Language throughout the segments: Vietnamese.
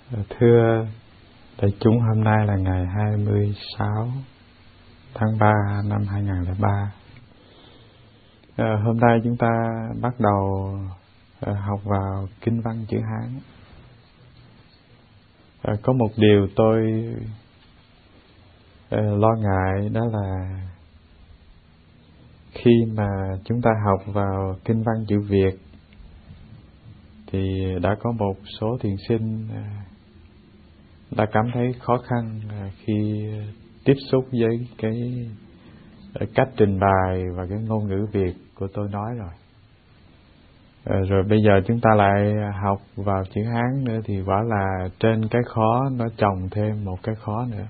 Thưa đại chúng, hôm nay là ngày 26 tháng 3 năm 2003. Hôm nay chúng ta bắt đầu học vào Kinh văn chữ Hán. Có một điều tôi lo ngại, đó là khi mà chúng ta học vào Kinh văn chữ Việt thì đã có một số thiền sinh đã cảm thấy khó khăn khi tiếp xúc với cái cách trình bày và cái ngôn ngữ Việt của tôi nói rồi. Rồi bây giờ chúng ta lại học vào chữ Hán nữa thì quả là trên cái khó nó chồng thêm một cái khó nữa.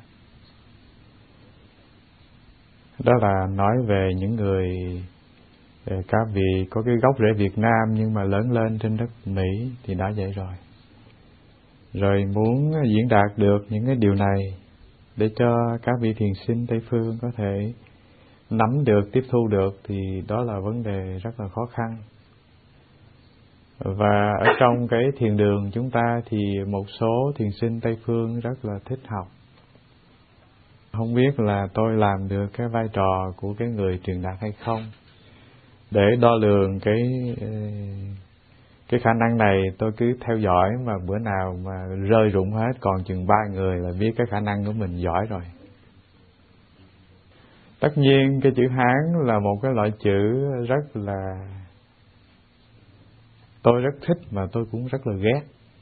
Đó là nói về những người các vị có cái gốc rễ Việt Nam nhưng mà lớn lên trên đất Mỹ thì đã vậy rồi. Rồi muốn diễn đạt được những cái điều này để cho các vị thiền sinh Tây Phương có thể nắm được, tiếp thu được thì đó là vấn đề rất là khó khăn. Và ở trong cái thiền đường chúng ta thì một số thiền sinh Tây Phương rất là thích học. Không biết là tôi làm được cái vai trò của cái người truyền đạt hay không. Để đo lường cái khả năng này, tôi cứ theo dõi, mà bữa nào mà rơi rụng hết còn chừng 3 người là biết cái khả năng của mình giỏi rồi. Tất nhiên cái chữ Hán là một cái loại chữ rất là tôi rất thích mà tôi cũng rất là ghét.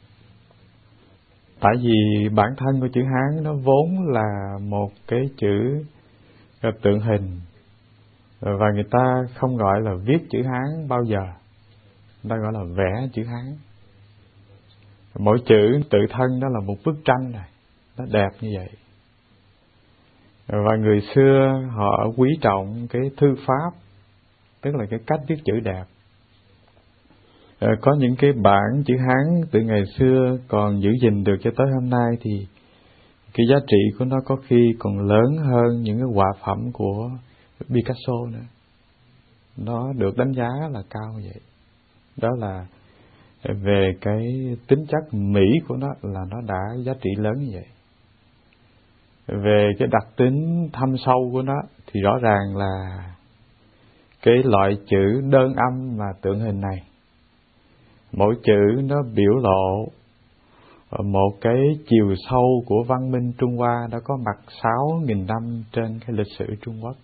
Tại vì bản thân của chữ Hán nó vốn là một cái chữ tượng hình, và người ta không gọi là viết chữ Hán bao giờ, người ta gọi là vẽ chữ Hán. Mỗi chữ tự thân đó là một bức tranh này, nó đẹp như vậy. Và người xưa họ quý trọng cái thư pháp, tức là cái cách viết chữ đẹp. Có những cái bản chữ Hán từ ngày xưa còn giữ gìn được cho tới hôm nay thì cái giá trị của nó có khi còn lớn hơn những cái họa phẩm của Picasso nữa. Nó được đánh giá là cao như vậy. Đó là về cái tính chất mỹ của nó là nó đã giá trị lớn như vậy. Về cái đặc tính thâm sâu của nó thì rõ ràng là cái loại chữ đơn âm mà tượng hình này, mỗi chữ nó biểu lộ một cái chiều sâu của văn minh Trung Hoa đã có mặt 6.000 năm trên cái lịch sử Trung Quốc.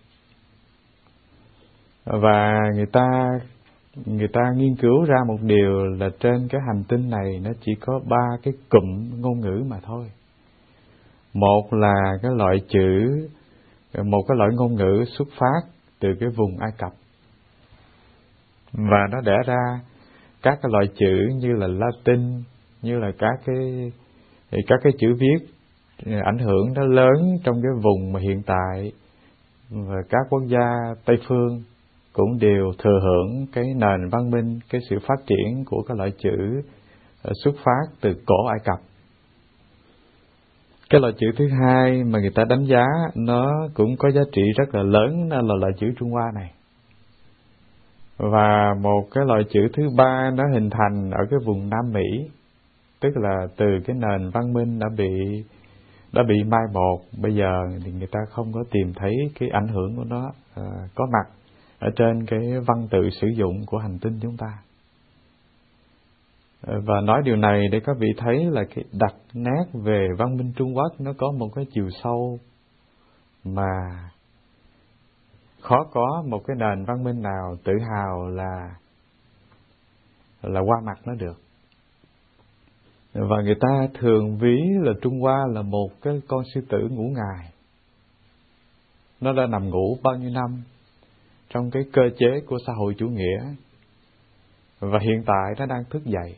Và người ta nghiên cứu ra một điều là trên cái hành tinh này nó chỉ có 3 cái cụm ngôn ngữ mà thôi. Một là cái loại chữ, một cái loại ngôn ngữ xuất phát từ cái vùng Ai Cập, và nó đẻ ra các cái loại chữ như là Latin, như là các cái chữ viết ảnh hưởng nó lớn trong cái vùng mà hiện tại, và các quốc gia Tây Phương cũng đều thừa hưởng cái nền văn minh, cái sự phát triển của cái loại chữ xuất phát từ cổ Ai Cập. Cái loại chữ thứ hai mà người ta đánh giá nó cũng có giá trị rất là lớn, đó là loại chữ Trung Hoa này. Và một cái loại chữ thứ ba nó hình thành ở cái vùng Nam Mỹ, tức là từ cái nền văn minh đã bị mai một. Bây giờ thì người ta không có tìm thấy cái ảnh hưởng của nó có mặt ở trên cái văn tự sử dụng của hành tinh chúng ta. Và nói điều này để các vị thấy là cái đặc nét về văn minh Trung Quốc nó có một cái chiều sâu mà khó có một cái nền văn minh nào tự hào là qua mặt nó được. Và người ta thường ví là Trung Hoa là một cái con sư tử ngủ ngài. Nó đã nằm ngủ bao nhiêu năm trong cái cơ chế của xã hội chủ nghĩa, và hiện tại nó đang thức dậy.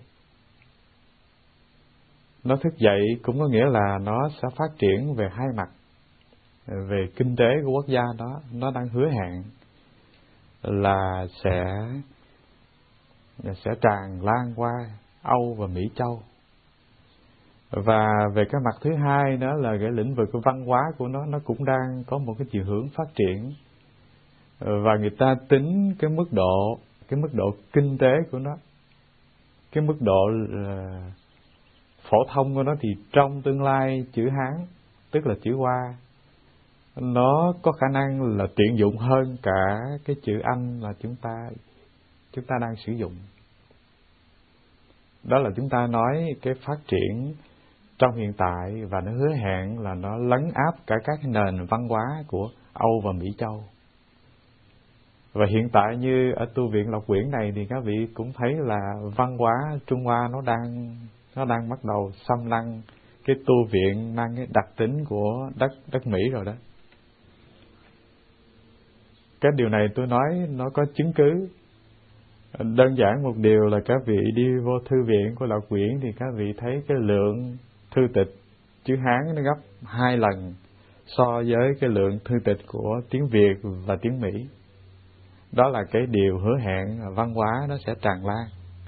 Nó thức dậy cũng có nghĩa là nó sẽ phát triển về hai mặt. Về kinh tế của quốc gia đó, nó đang hứa hẹn là sẽ tràn lan qua Âu và Mỹ Châu. Và về cái mặt thứ hai đó là cái lĩnh vực của văn hóa của nó cũng đang có một cái chiều hướng phát triển. Và người ta tính cái mức độ kinh tế của nó, cái mức độ phổ thông của nó thì trong tương lai chữ Hán, tức là chữ Hoa, nó có khả năng là tiện dụng hơn cả cái chữ Anh là chúng ta đang sử dụng. Đó là chúng ta nói cái phát triển trong hiện tại, và nó hứa hẹn là nó lấn áp cả các nền văn hóa của Âu và Mỹ Châu. Và hiện tại như ở tu viện Lộc Quyển này thì các vị cũng thấy là văn hóa Trung Hoa nó đang bắt đầu xâm lăng cái tu viện mang cái đặc tính của đất Mỹ rồi đó. Cái điều này tôi nói nó có chứng cứ. Đơn giản một điều là các vị đi vô thư viện của Lộc Quyển thì các vị thấy cái lượng thư tịch chữ Hán nó gấp 2 lần so với cái lượng thư tịch của tiếng Việt và tiếng Mỹ. Đó là cái điều hứa hẹn văn hóa nó sẽ tràn lan.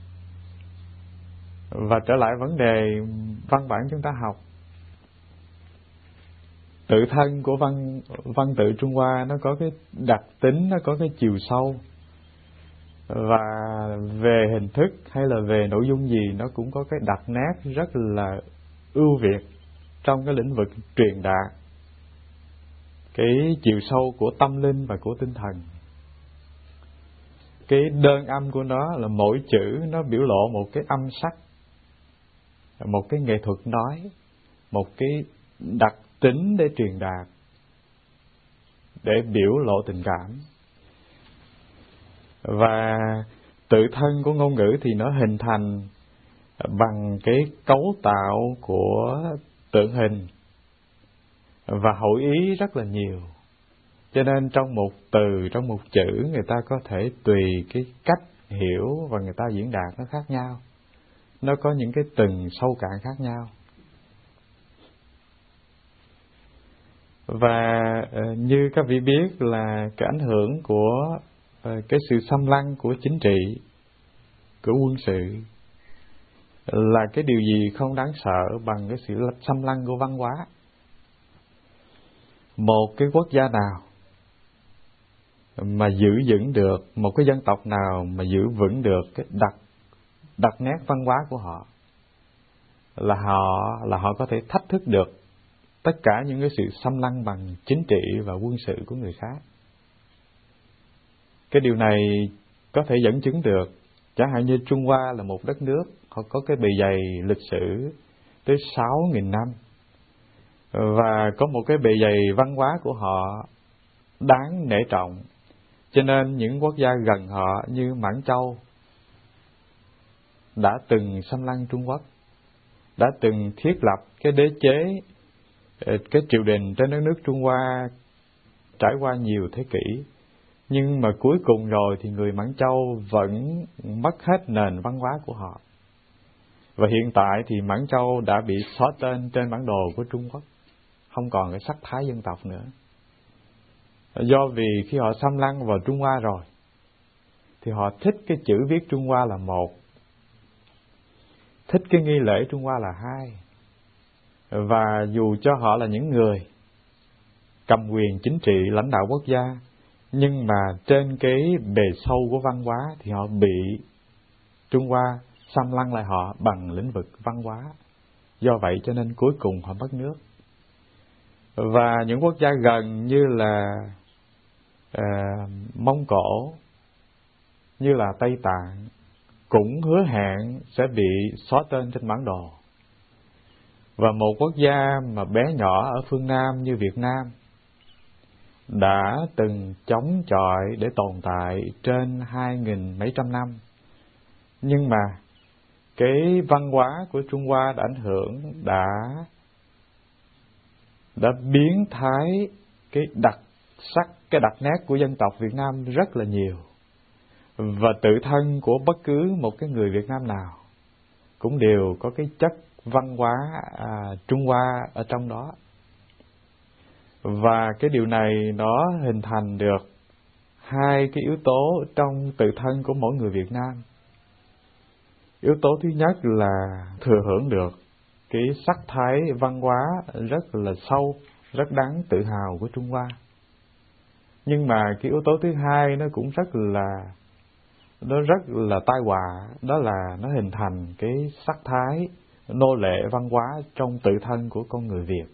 Và trở lại vấn đề văn bản chúng ta học, tự thân của văn tự Trung Hoa nó có cái đặc tính, nó có cái chiều sâu, và về hình thức hay là về nội dung gì nó cũng có cái đặc nét rất là ưu việt trong cái lĩnh vực truyền đạt cái chiều sâu của tâm linh và của tinh thần. Cái đơn âm của nó là mỗi chữ nó biểu lộ một cái âm sắc, một cái nghệ thuật nói, một cái đặc tính để truyền đạt, để biểu lộ tình cảm. Và tự thân của ngôn ngữ thì nó hình thành bằng cái cấu tạo của tượng hình và hội ý rất là nhiều. Cho nên trong một từ, trong một chữ, người ta có thể tùy cái cách hiểu và người ta diễn đạt nó khác nhau. Nó có những cái tầng sâu cạn khác nhau. Và như các vị biết là cái ảnh hưởng của cái sự xâm lăng của chính trị, của quân sự, là cái điều gì không đáng sợ bằng cái sự xâm lăng của văn hóa. Một cái quốc gia nào mà giữ vững được, một cái dân tộc nào mà giữ vững được cái đặc nét văn hóa của họ, là họ có thể thách thức được tất cả những cái sự xâm lăng bằng chính trị và quân sự của người khác. Cái điều này có thể dẫn chứng được. Chẳng hạn như Trung Hoa là một đất nước, họ có cái bề dày lịch sử tới 6.000 năm, và có một cái bề dày văn hóa của họ đáng nể trọng. Cho nên những quốc gia gần họ như Mãn Châu đã từng xâm lăng Trung Quốc, đã từng thiết lập cái đế chế, cái triều đình trên đất nước Trung Hoa trải qua nhiều thế kỷ. Nhưng mà cuối cùng rồi thì người Mãn Châu vẫn mất hết nền văn hóa của họ. Và hiện tại thì Mãn Châu đã bị xóa tên trên bản đồ của Trung Quốc, không còn cái sắc thái dân tộc nữa. Do vì khi họ xâm lăng vào Trung Hoa rồi thì họ thích cái chữ viết Trung Hoa là một, thích cái nghi lễ Trung Hoa là hai. Và dù cho họ là những người cầm quyền chính trị lãnh đạo quốc gia, nhưng mà trên cái bề sâu của văn hóa thì họ bị Trung Hoa xâm lăng lại họ bằng lĩnh vực văn hóa. Do vậy cho nên cuối cùng họ mất nước. Và những quốc gia gần như là Mông Cổ, như là Tây Tạng, cũng hứa hẹn sẽ bị xóa tên trên bản đồ. Và một quốc gia mà bé nhỏ ở phương Nam như Việt Nam đã từng chống chọi để tồn tại trên 2.000 mấy trăm năm. Nhưng mà cái văn hóa của Trung Hoa đã ảnh hưởng, đã biến thái cái đặc sắc, cái đặc nét của dân tộc Việt Nam rất là nhiều. Và tự thân của bất cứ một cái người Việt Nam nào cũng đều có cái chất văn hóa Trung Hoa ở trong đó. Và cái điều này nó hình thành được hai cái yếu tố trong tự thân của mỗi người Việt Nam. Yếu tố thứ nhất là thừa hưởng được cái sắc thái văn hóa rất là sâu, rất đáng tự hào của Trung Hoa. Nhưng mà cái yếu tố thứ hai nó cũng rất là tai họa, đó là nó hình thành cái sắc thái nô lệ văn hóa trong tự thân của con người Việt.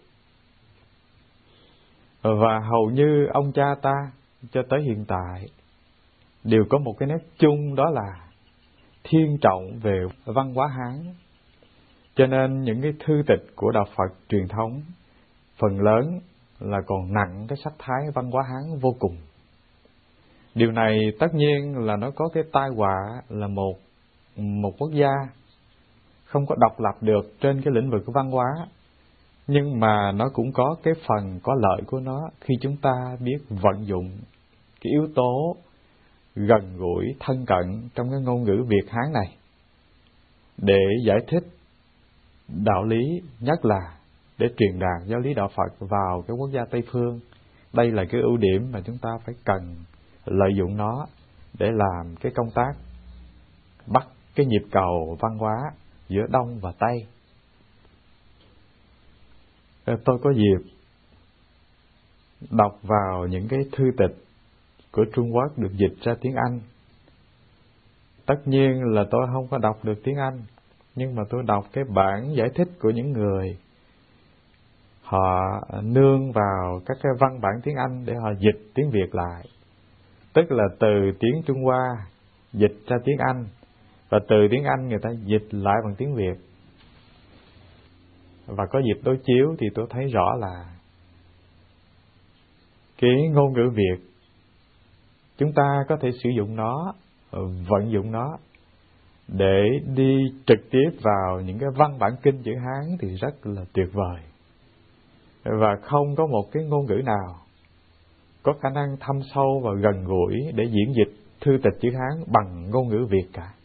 Và hầu như ông cha ta cho tới hiện tại đều có một cái nét chung, đó là thiên trọng về văn hóa Hán. Cho nên những cái thư tịch của đạo Phật truyền thống phần lớn là còn nặng cái sắc thái văn hóa Hán vô cùng. Điều này tất nhiên là nó có cái tai họa là một quốc gia không có độc lập được trên cái lĩnh vực của văn hóa, nhưng mà nó cũng có cái phần có lợi của nó khi chúng ta biết vận dụng cái yếu tố gần gũi thân cận trong cái ngôn ngữ Việt Hán này để giải thích đạo lý, nhất là để truyền đạt giáo lý đạo Phật vào cái quốc gia Tây phương. Đây là cái ưu điểm mà chúng ta phải cần lợi dụng nó để làm cái công tác bắt cái nhịp cầu văn hóa giữa Đông và Tây. Tôi có dịp đọc vào những cái thư tịch của Trung Quốc được dịch ra tiếng Anh. Tất nhiên là tôi không có đọc được tiếng Anh, nhưng mà tôi đọc cái bản giải thích của những người họ nương vào các cái văn bản tiếng Anh để họ dịch tiếng Việt lại. Tức là từ tiếng Trung Hoa dịch ra tiếng Anh, và từ tiếng Anh người ta dịch lại bằng tiếng Việt. Và có dịp đối chiếu thì tôi thấy rõ là cái ngôn ngữ Việt chúng ta có thể sử dụng nó, vận dụng nó để đi trực tiếp vào những cái văn bản kinh chữ Hán thì rất là tuyệt vời. Và không có một cái ngôn ngữ nào có khả năng thâm sâu và gần gũi để diễn dịch thư tịch chữ Hán bằng ngôn ngữ Việt cả.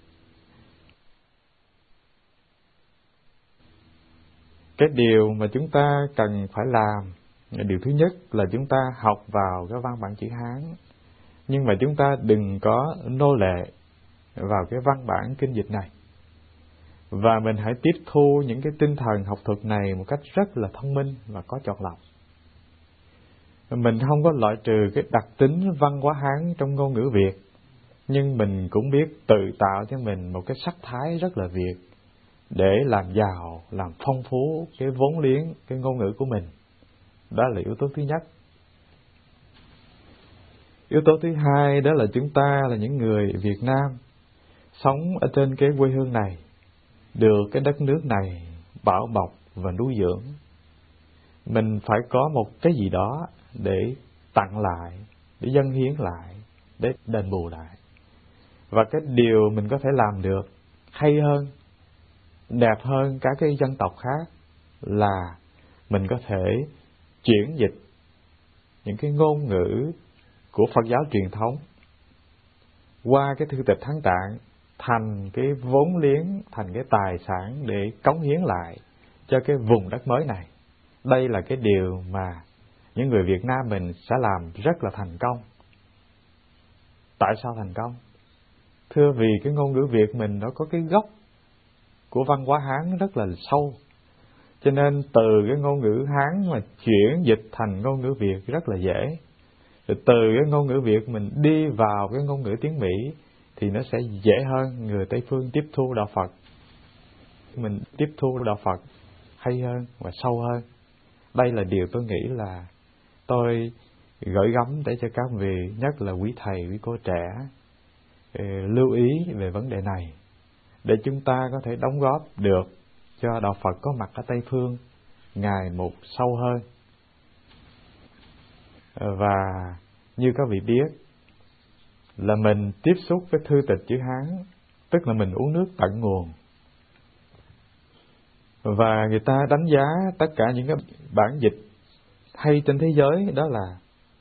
Cái điều mà chúng ta cần phải làm, điều thứ nhất là chúng ta học vào cái văn bản chữ Hán, nhưng mà chúng ta đừng có nô lệ vào cái văn bản kinh dịch này. Và mình hãy tiếp thu những cái tinh thần học thuật này một cách rất là thông minh và có chọn lọc. Mình không có loại trừ cái đặc tính văn hóa Hán trong ngôn ngữ Việt, nhưng mình cũng biết tự tạo cho mình một cái sắc thái rất là Việt để làm giàu, làm phong phú cái vốn liếng, cái ngôn ngữ của mình. Đó là yếu tố thứ nhất. Yếu tố thứ hai đó là chúng ta là những người Việt Nam sống ở trên cái quê hương này, được cái đất nước này bảo bọc và nuôi dưỡng. Mình phải có một cái gì đó để tặng lại, để dâng hiến lại, để đền bù lại. Và cái điều mình có thể làm được hay hơn, đẹp hơn các cái dân tộc khác là mình có thể chuyển dịch những cái ngôn ngữ của Phật giáo truyền thống qua cái thư tịch Hán Tạng thành cái vốn liếng, thành cái tài sản để cống hiến lại cho cái vùng đất mới này. Đây là cái điều mà những người Việt Nam mình sẽ làm rất là thành công. Tại sao thành công? Thưa, vì cái ngôn ngữ Việt mình nó có cái gốc của văn hóa Hán rất là sâu. Cho nên từ cái ngôn ngữ Hán mà chuyển dịch thành ngôn ngữ Việt rất là dễ. Rồi từ cái ngôn ngữ Việt mình đi vào cái ngôn ngữ tiếng Mỹ thì nó sẽ dễ hơn người Tây phương tiếp thu đạo Phật. Mình tiếp thu đạo Phật hay hơn và sâu hơn. Đây là điều tôi nghĩ là tôi gửi gắm để cho các vị, nhất là quý thầy, quý cô trẻ, lưu ý về vấn đề này, để chúng ta có thể đóng góp được cho đạo Phật có mặt ở Tây phương ngày một sâu hơn. Và như các vị biết là mình tiếp xúc với thư tịch chữ Hán, tức là mình uống nước tận nguồn. Và người ta đánh giá tất cả những cái bản dịch hay trên thế giới đó là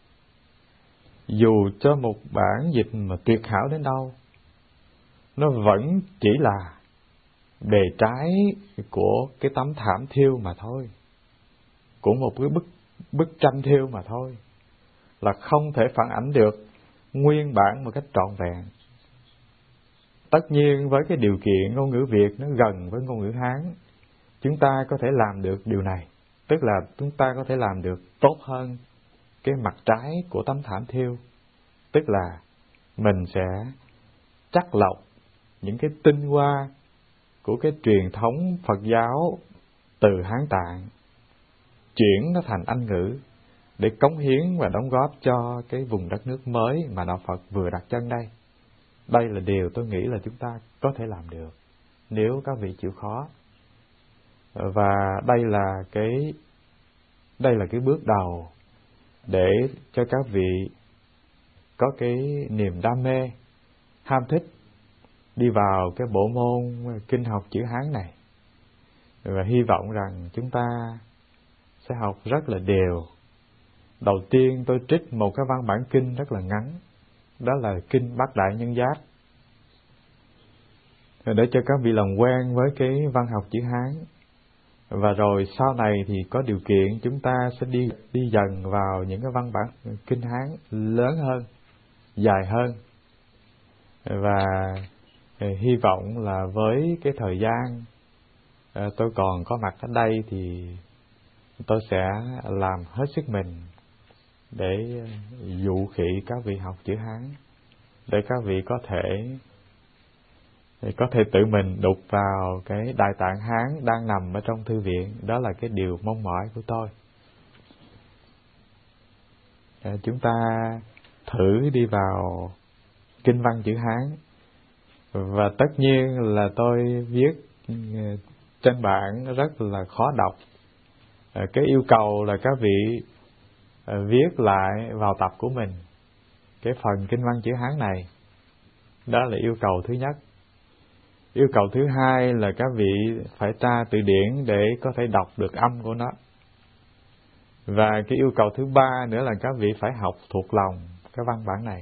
dù cho một bản dịch mà tuyệt hảo đến đâu, nó vẫn chỉ là bề trái của cái tấm thảm thêu mà thôi, của một cái bức tranh thêu mà thôi, là không thể phản ảnh được nguyên bản một cách trọn vẹn. Tất nhiên với cái điều kiện ngôn ngữ Việt nó gần với ngôn ngữ Hán, chúng ta có thể làm được điều này, tức là chúng ta có thể làm được tốt hơn cái mặt trái của tấm thảm thêu, tức là mình sẽ chắt lọc những cái tinh hoa của cái truyền thống Phật giáo từ Hán Tạng, chuyển nó thành Anh ngữ để cống hiến và đóng góp cho cái vùng đất nước mới mà Đạo Phật vừa đặt chân đây. Đây là điều tôi nghĩ là chúng ta có thể làm được nếu các vị chịu khó. Và đây là cái bước đầu để cho các vị có cái niềm đam mê, ham thích đi vào cái bộ môn kinh học chữ Hán này. Và hy vọng rằng chúng ta sẽ học rất là đều. Đầu tiên tôi trích một cái văn bản kinh rất là ngắn, đó là kinh Bát Đại Nhân Giác, để cho các vị làm quen với cái văn học chữ Hán. Và rồi sau này thì có điều kiện chúng ta sẽ đi dần vào những cái văn bản kinh Hán lớn hơn, dài hơn. Và hy vọng là với cái thời gian tôi còn có mặt ở đây thì tôi sẽ làm hết sức mình để dụ khị các vị học chữ Hán, để các vị có thể tự mình đục vào cái Đại Tạng Hán đang nằm ở trong thư viện. Đó là cái điều mong mỏi của tôi. Chúng ta thử đi vào kinh văn chữ Hán. Và tất nhiên là tôi viết trên bảng rất là khó đọc. Cái yêu cầu là các vị viết lại vào tập của mình cái phần kinh văn chữ Hán này. Đó là yêu cầu thứ nhất. Yêu cầu thứ hai là các vị phải tra từ điển để có thể đọc được âm của nó. Và cái yêu cầu thứ ba nữa là các vị phải học thuộc lòng cái văn bản này.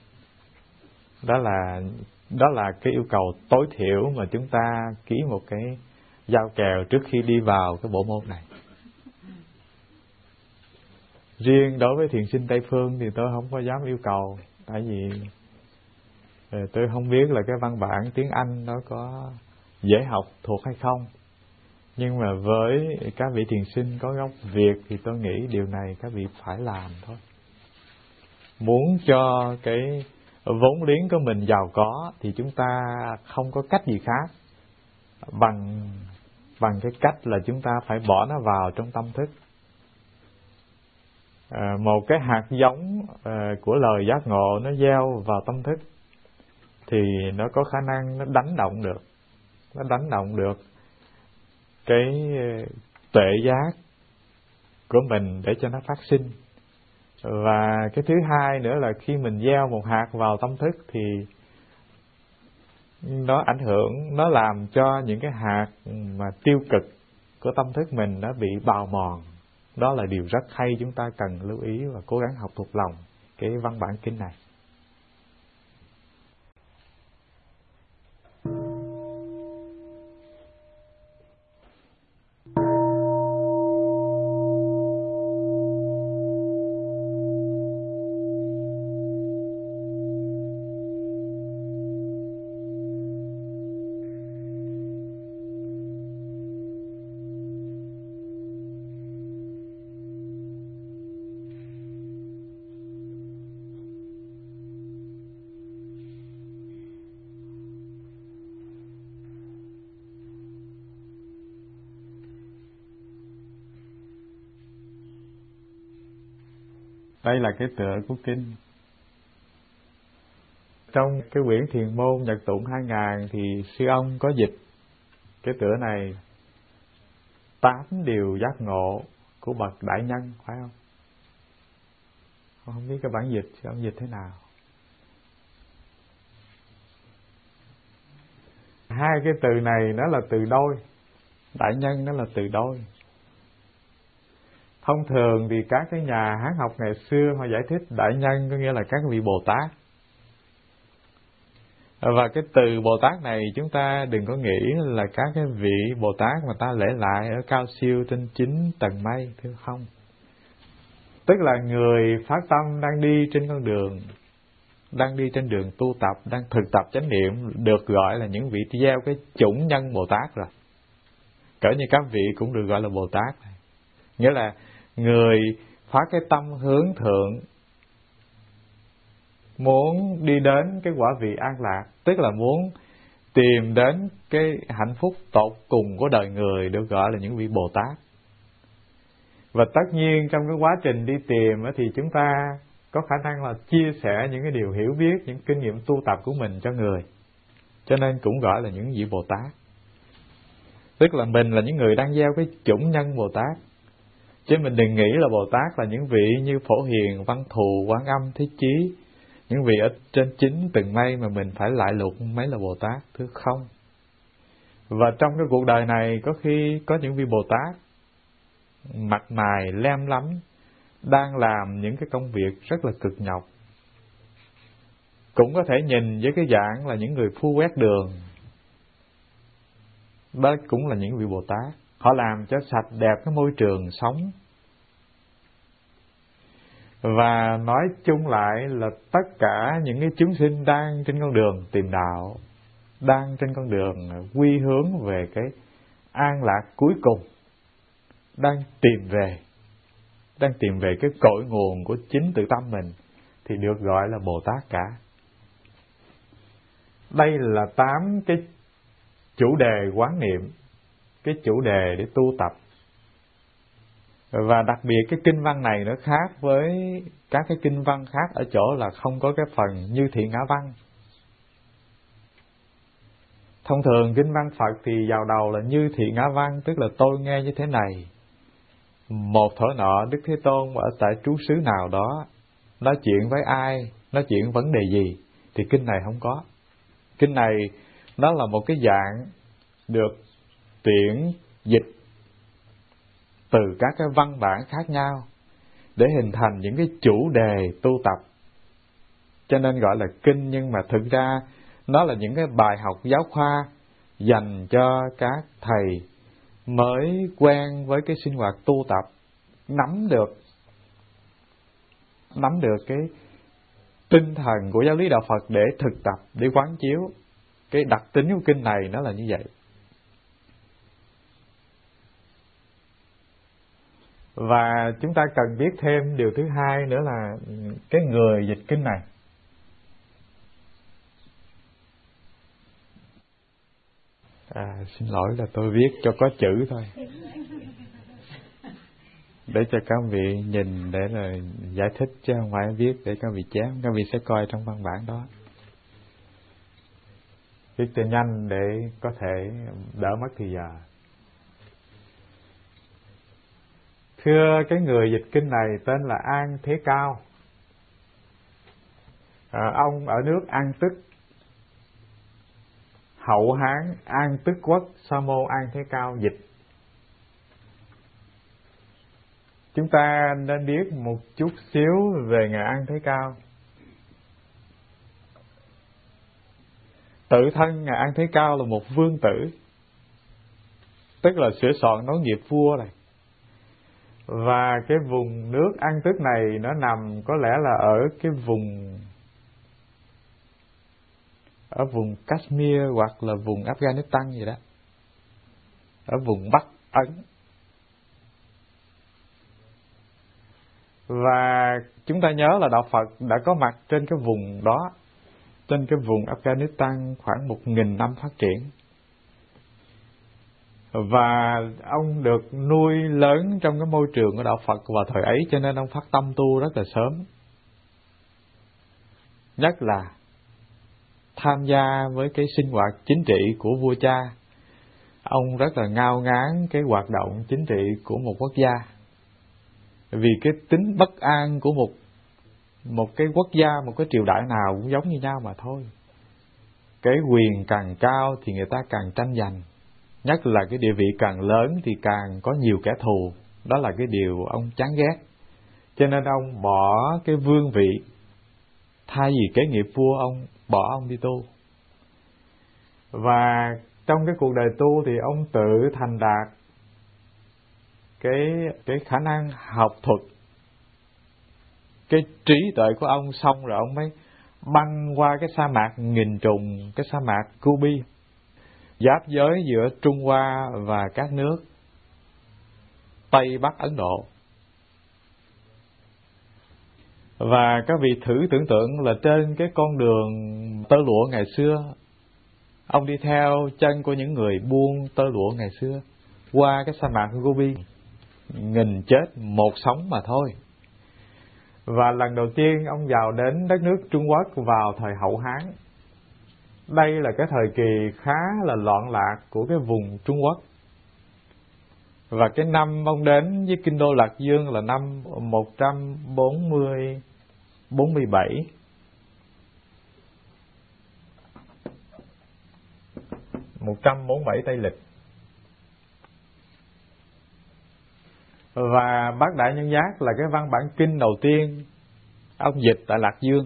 Đó là cái yêu cầu tối thiểu mà chúng ta ký một cái giao kèo trước khi đi vào cái bộ môn này. Riêng đối với thiền sinh Tây Phương thì tôi không có dám yêu cầu, tại vì tôi không biết là cái văn bản tiếng Anh nó có dễ học thuộc hay không. Nhưng mà với các vị thiền sinh có gốc Việt thì tôi nghĩ điều này các vị phải làm thôi. Muốn cho cái vốn liếng của mình giàu có thì chúng ta không có cách gì khác bằng cái cách là chúng ta phải bỏ nó vào trong tâm thức. Một cái hạt giống của lời giác ngộ nó gieo vào tâm thức thì nó có khả năng nó đánh động được cái tuệ giác của mình để cho nó phát sinh. Và cái thứ hai nữa là khi mình gieo một hạt vào tâm thức thì nó ảnh hưởng, nó làm cho những cái hạt mà tiêu cực của tâm thức mình nó bị bào mòn. Đó là điều rất hay, chúng ta cần lưu ý và cố gắng học thuộc lòng cái văn bản kinh này. Đây là cái tựa của kinh. Trong cái quyển Thiền môn Nhật tụng 2000 thì sư ông có dịch cái tựa này 8 điều giác ngộ của bậc đại nhân, phải không? Không biết cái bản dịch sư ông dịch thế nào. Hai cái từ này nó là từ đôi, đại nhân nó là từ đôi. Thông thường thì các cái nhà Hán học ngày xưa họ giải thích đại nhân có nghĩa là các vị Bồ Tát. Và cái từ Bồ Tát này chúng ta đừng có nghĩ là các cái vị Bồ Tát mà ta lễ lại ở cao siêu trên 9 tầng mây, thứ không. Tức là người phát tâm đang đi trên con đường, đang đi trên đường tu tập, đang thực tập chánh niệm, được gọi là những vị gieo cái chủng nhân Bồ Tát rồi. Cỡ như các vị cũng được gọi là Bồ Tát. Nghĩa là người phát cái tâm hướng thượng, muốn đi đến cái quả vị an lạc, tức là muốn tìm đến cái hạnh phúc tột cùng của đời người được gọi là những vị Bồ Tát. Và tất nhiên trong cái quá trình đi tìm thì chúng ta có khả năng là chia sẻ những cái điều hiểu biết, những kinh nghiệm tu tập của mình cho người. Cho nên cũng gọi là những vị Bồ Tát. Tức là mình là những người đang gieo cái chủng nhân Bồ Tát. Chứ mình đừng nghĩ là Bồ Tát là những vị như Phổ Hiền, Văn Thù, Quán Âm, Thiết Chí, những vị ở trên chín tầng mây mà mình phải lại lục mấy là Bồ Tát. Thưa không. Và trong cái cuộc đời này có khi có những vị Bồ Tát mặt mày lem lắm, đang làm những cái công việc rất là cực nhọc. Cũng có thể nhìn với cái dạng là những người phu quét đường. Đó cũng là những vị Bồ Tát. Họ làm cho sạch đẹp cái môi trường sống. Và nói chung lại là tất cả những cái chúng sinh đang trên con đường tìm đạo, đang trên con đường quy hướng về cái an lạc cuối cùng, đang tìm về cái cội nguồn của chính tự tâm mình, thì được gọi là Bồ Tát cả. Đây là 8 cái chủ đề quán niệm, cái chủ đề để tu tập. Và đặc biệt cái kinh văn này nó khác với các cái kinh văn khác ở chỗ là không có cái phần như thị ngã văn. Thông thường kinh văn Phật thì vào đầu là như thị ngã văn, tức là tôi nghe như thế này. Một thuở nọ Đức Thế Tôn ở tại trú xứ nào đó, nói chuyện với ai, nói chuyện vấn đề gì, thì kinh này không có. Kinh này nó là một cái dạng được tuyển dịch từ các cái văn bản khác nhau để hình thành những cái chủ đề tu tập. Cho nên gọi là kinh, nhưng mà thực ra nó là những cái bài học giáo khoa dành cho các thầy mới quen với cái sinh hoạt tu tập, nắm được cái tinh thần của giáo lý đạo Phật để thực tập, để quán chiếu. Cái đặc tính của kinh này nó là như vậy. Và chúng ta cần biết thêm điều thứ hai nữa là cái người dịch kinh này. Xin lỗi là tôi viết cho có chữ thôi, để cho các vị nhìn để là giải thích, chứ không phải viết để các vị chém. Các vị sẽ coi trong văn bản đó. Viết cho nhanh để có thể đỡ mất thời giờ. Thưa, cái người dịch kinh này tên là An Thế Cao. Ông ở nước An Tức, Hậu Hán An Tức Quốc, Sa môn An Thế Cao dịch. Chúng ta nên biết một chút xíu về Ngài An Thế Cao. Tự thân Ngài An Thế Cao là một vương tử, tức là sửa soạn nối nghiệp vua này. Và cái vùng nước An Tức này nó nằm có lẽ là ở cái vùng Kashmir hoặc là vùng Afghanistan gì đó, ở vùng Bắc Ấn. Và chúng ta nhớ là đạo Phật đã có mặt trên cái vùng đó, trên cái vùng Afghanistan khoảng 1000 năm phát triển. Và ông được nuôi lớn trong cái môi trường của đạo Phật vào thời ấy, cho nên ông phát tâm tu rất là sớm. Nhất là tham gia với cái sinh hoạt chính trị của vua cha. Ông rất là ngao ngán cái hoạt động chính trị của một quốc gia. Vì cái tính bất an của một cái quốc gia, một cái triều đại nào cũng giống như nhau mà thôi. Cái quyền càng cao thì người ta càng tranh giành. Nhất là cái địa vị càng lớn thì càng có nhiều kẻ thù. Đó là cái điều ông chán ghét. Cho nên ông bỏ cái vương vị. Thay vì kế nghiệp vua, ông bỏ ông đi tu. Và trong cái cuộc đời tu thì ông tự thành đạt cái khả năng học thuật, cái trí tuệ của ông, xong rồi ông mới băng qua cái sa mạc nghìn trùng, cái sa mạc Gobi, giáp giới giữa Trung Hoa và các nước Tây Bắc Ấn Độ. Và các vị thử tưởng tượng là trên cái con đường tơ lụa ngày xưa, Ông đi theo chân của những người buôn tơ lụa ngày xưa qua cái sa mạc Gobi, nghìn chết một sống mà thôi. Và lần đầu tiên ông vào đến đất nước Trung Quốc vào thời Hậu Hán. Đây là cái thời kỳ khá là loạn lạc của cái vùng Trung Quốc. Và cái năm ông đến với kinh đô Lạc Dương là năm 147. 147 Tây Lịch. Và Bát Đại Nhân Giác là cái văn bản kinh đầu tiên ông dịch tại Lạc Dương.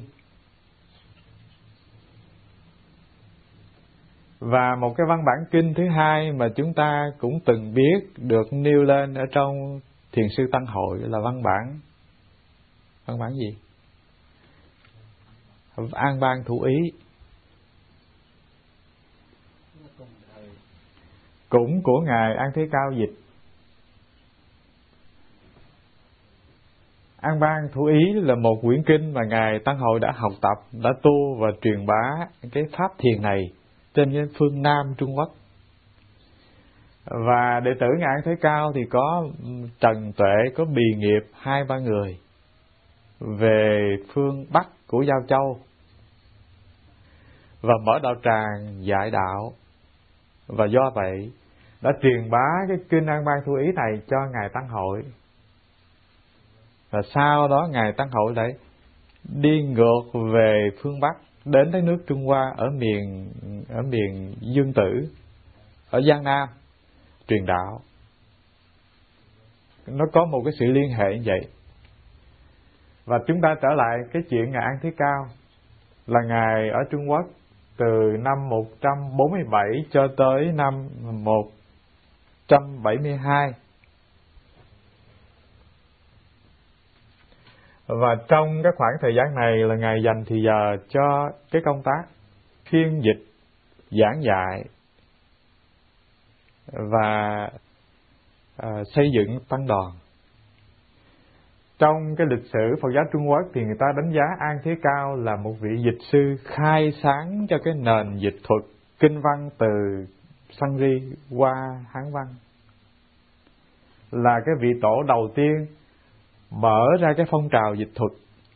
Và một cái văn bản kinh thứ hai mà chúng ta cũng từng biết được nêu lên ở trong Thiền sư Tăng Hội là văn bản gì? An Bang Thủ Ý. Cũng của Ngài An Thế Cao dịch. An Bang Thủ Ý là một quyển kinh mà Ngài Tăng Hội đã học tập, đã tu và truyền bá cái pháp thiền này trên cái phương Nam Trung Quốc. Và đệ tử Ngài An Thế Cao thì có Trần Tuệ, có Bì Nghiệp, 2-3 người về phương Bắc của Giao Châu và mở đạo tràng dạy đạo. Và do vậy đã truyền bá cái kinh An Bang Thủ Ý này cho Ngài Tăng Hội. Và sau đó Ngài Tăng Hội lại đi ngược về phương Bắc đến đất nước Trung Hoa ở miền Dương Tử, ở Giang Nam truyền đạo. Nó có một cái sự liên hệ như vậy. Và chúng ta trở lại cái chuyện Ngài An Thế Cao là Ngài ở Trung Quốc từ năm 147 cho tới năm 172. Và trong cái khoảng thời gian này là Ngài dành thì giờ cho cái công tác phiên dịch, giảng dạy và xây dựng tăng đoàn. Trong cái lịch sử Phật giáo Trung Quốc thì người ta đánh giá An Thế Cao là một vị dịch sư khai sáng cho cái nền dịch thuật kinh văn từ Sanskrit qua Hán văn. Là cái vị tổ đầu tiên mở ra cái phong trào dịch thuật.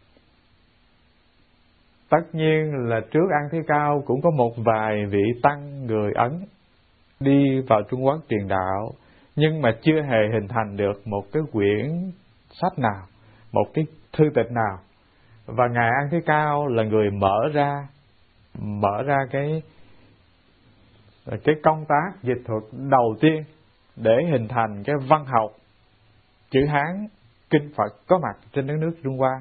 Tất nhiên là trước An Thế Cao cũng có một vài vị tăng người Ấn đi vào Trung Quốc truyền đạo, nhưng mà chưa hề hình thành được một cái quyển sách nào, một cái thư tịch nào. Và Ngài An Thế Cao là người mở ra cái công tác dịch thuật đầu tiên để hình thành cái văn học chữ Hán kinh Phật có mặt trên đất nước Trung Hoa.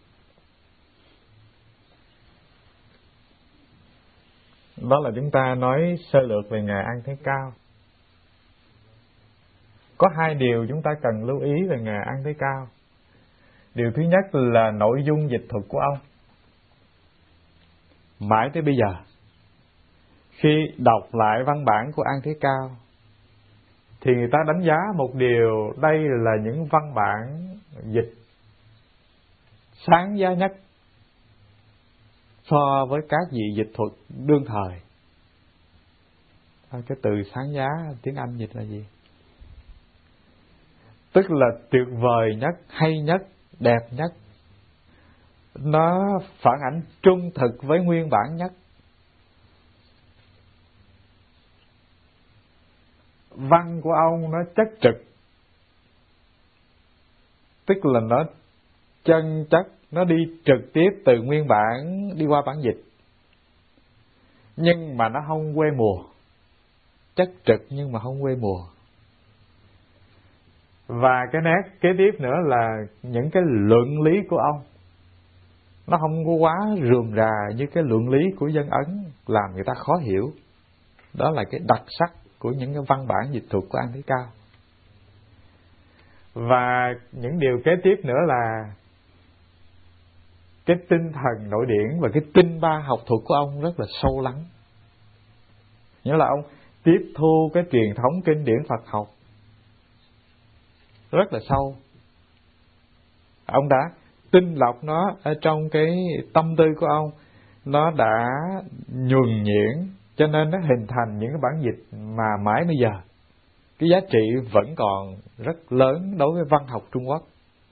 Đó là chúng ta nói sơ lược về Ngài An Thế Cao. Có 2 điều chúng ta cần lưu ý về Ngài An Thế Cao. Điều thứ nhất là nội dung dịch thuật của ông. Mãi tới bây giờ, khi đọc lại văn bản của An Thế Cao, thì người ta đánh giá một điều, đây là những văn bản dịch sáng giá nhất so với các vị dịch thuật đương thời. Cái từ sáng giá tiếng Anh dịch là gì? Tức là tuyệt vời nhất, hay nhất, đẹp nhất. Nó phản ảnh trung thực với nguyên bản nhất. Văn của ông nó chất trực, tức là nó chân chất, nó đi trực tiếp từ nguyên bản đi qua bản dịch, nhưng mà nó không quê mùa. Chất trực nhưng mà không quê mùa. Và cái nét kế tiếp nữa là những cái luận lý của ông nó không có quá rườm rà như cái luận lý của dân Ấn, làm người ta khó hiểu. Đó là cái đặc sắc của những cái văn bản dịch thuật của An Thế Cao. Và những điều kế tiếp nữa là cái tinh thần nội điển và cái tinh ba học thuật của ông rất là sâu lắng. Nghĩa là ông tiếp thu cái truyền thống kinh điển Phật học rất là sâu. Ông đã tinh lọc nó ở trong cái tâm tư của ông. Nó đã nhuần nhuyễn cho nên nó hình thành những cái bản dịch mà mãi bây giờ cái giá trị vẫn còn rất lớn đối với văn học Trung Quốc.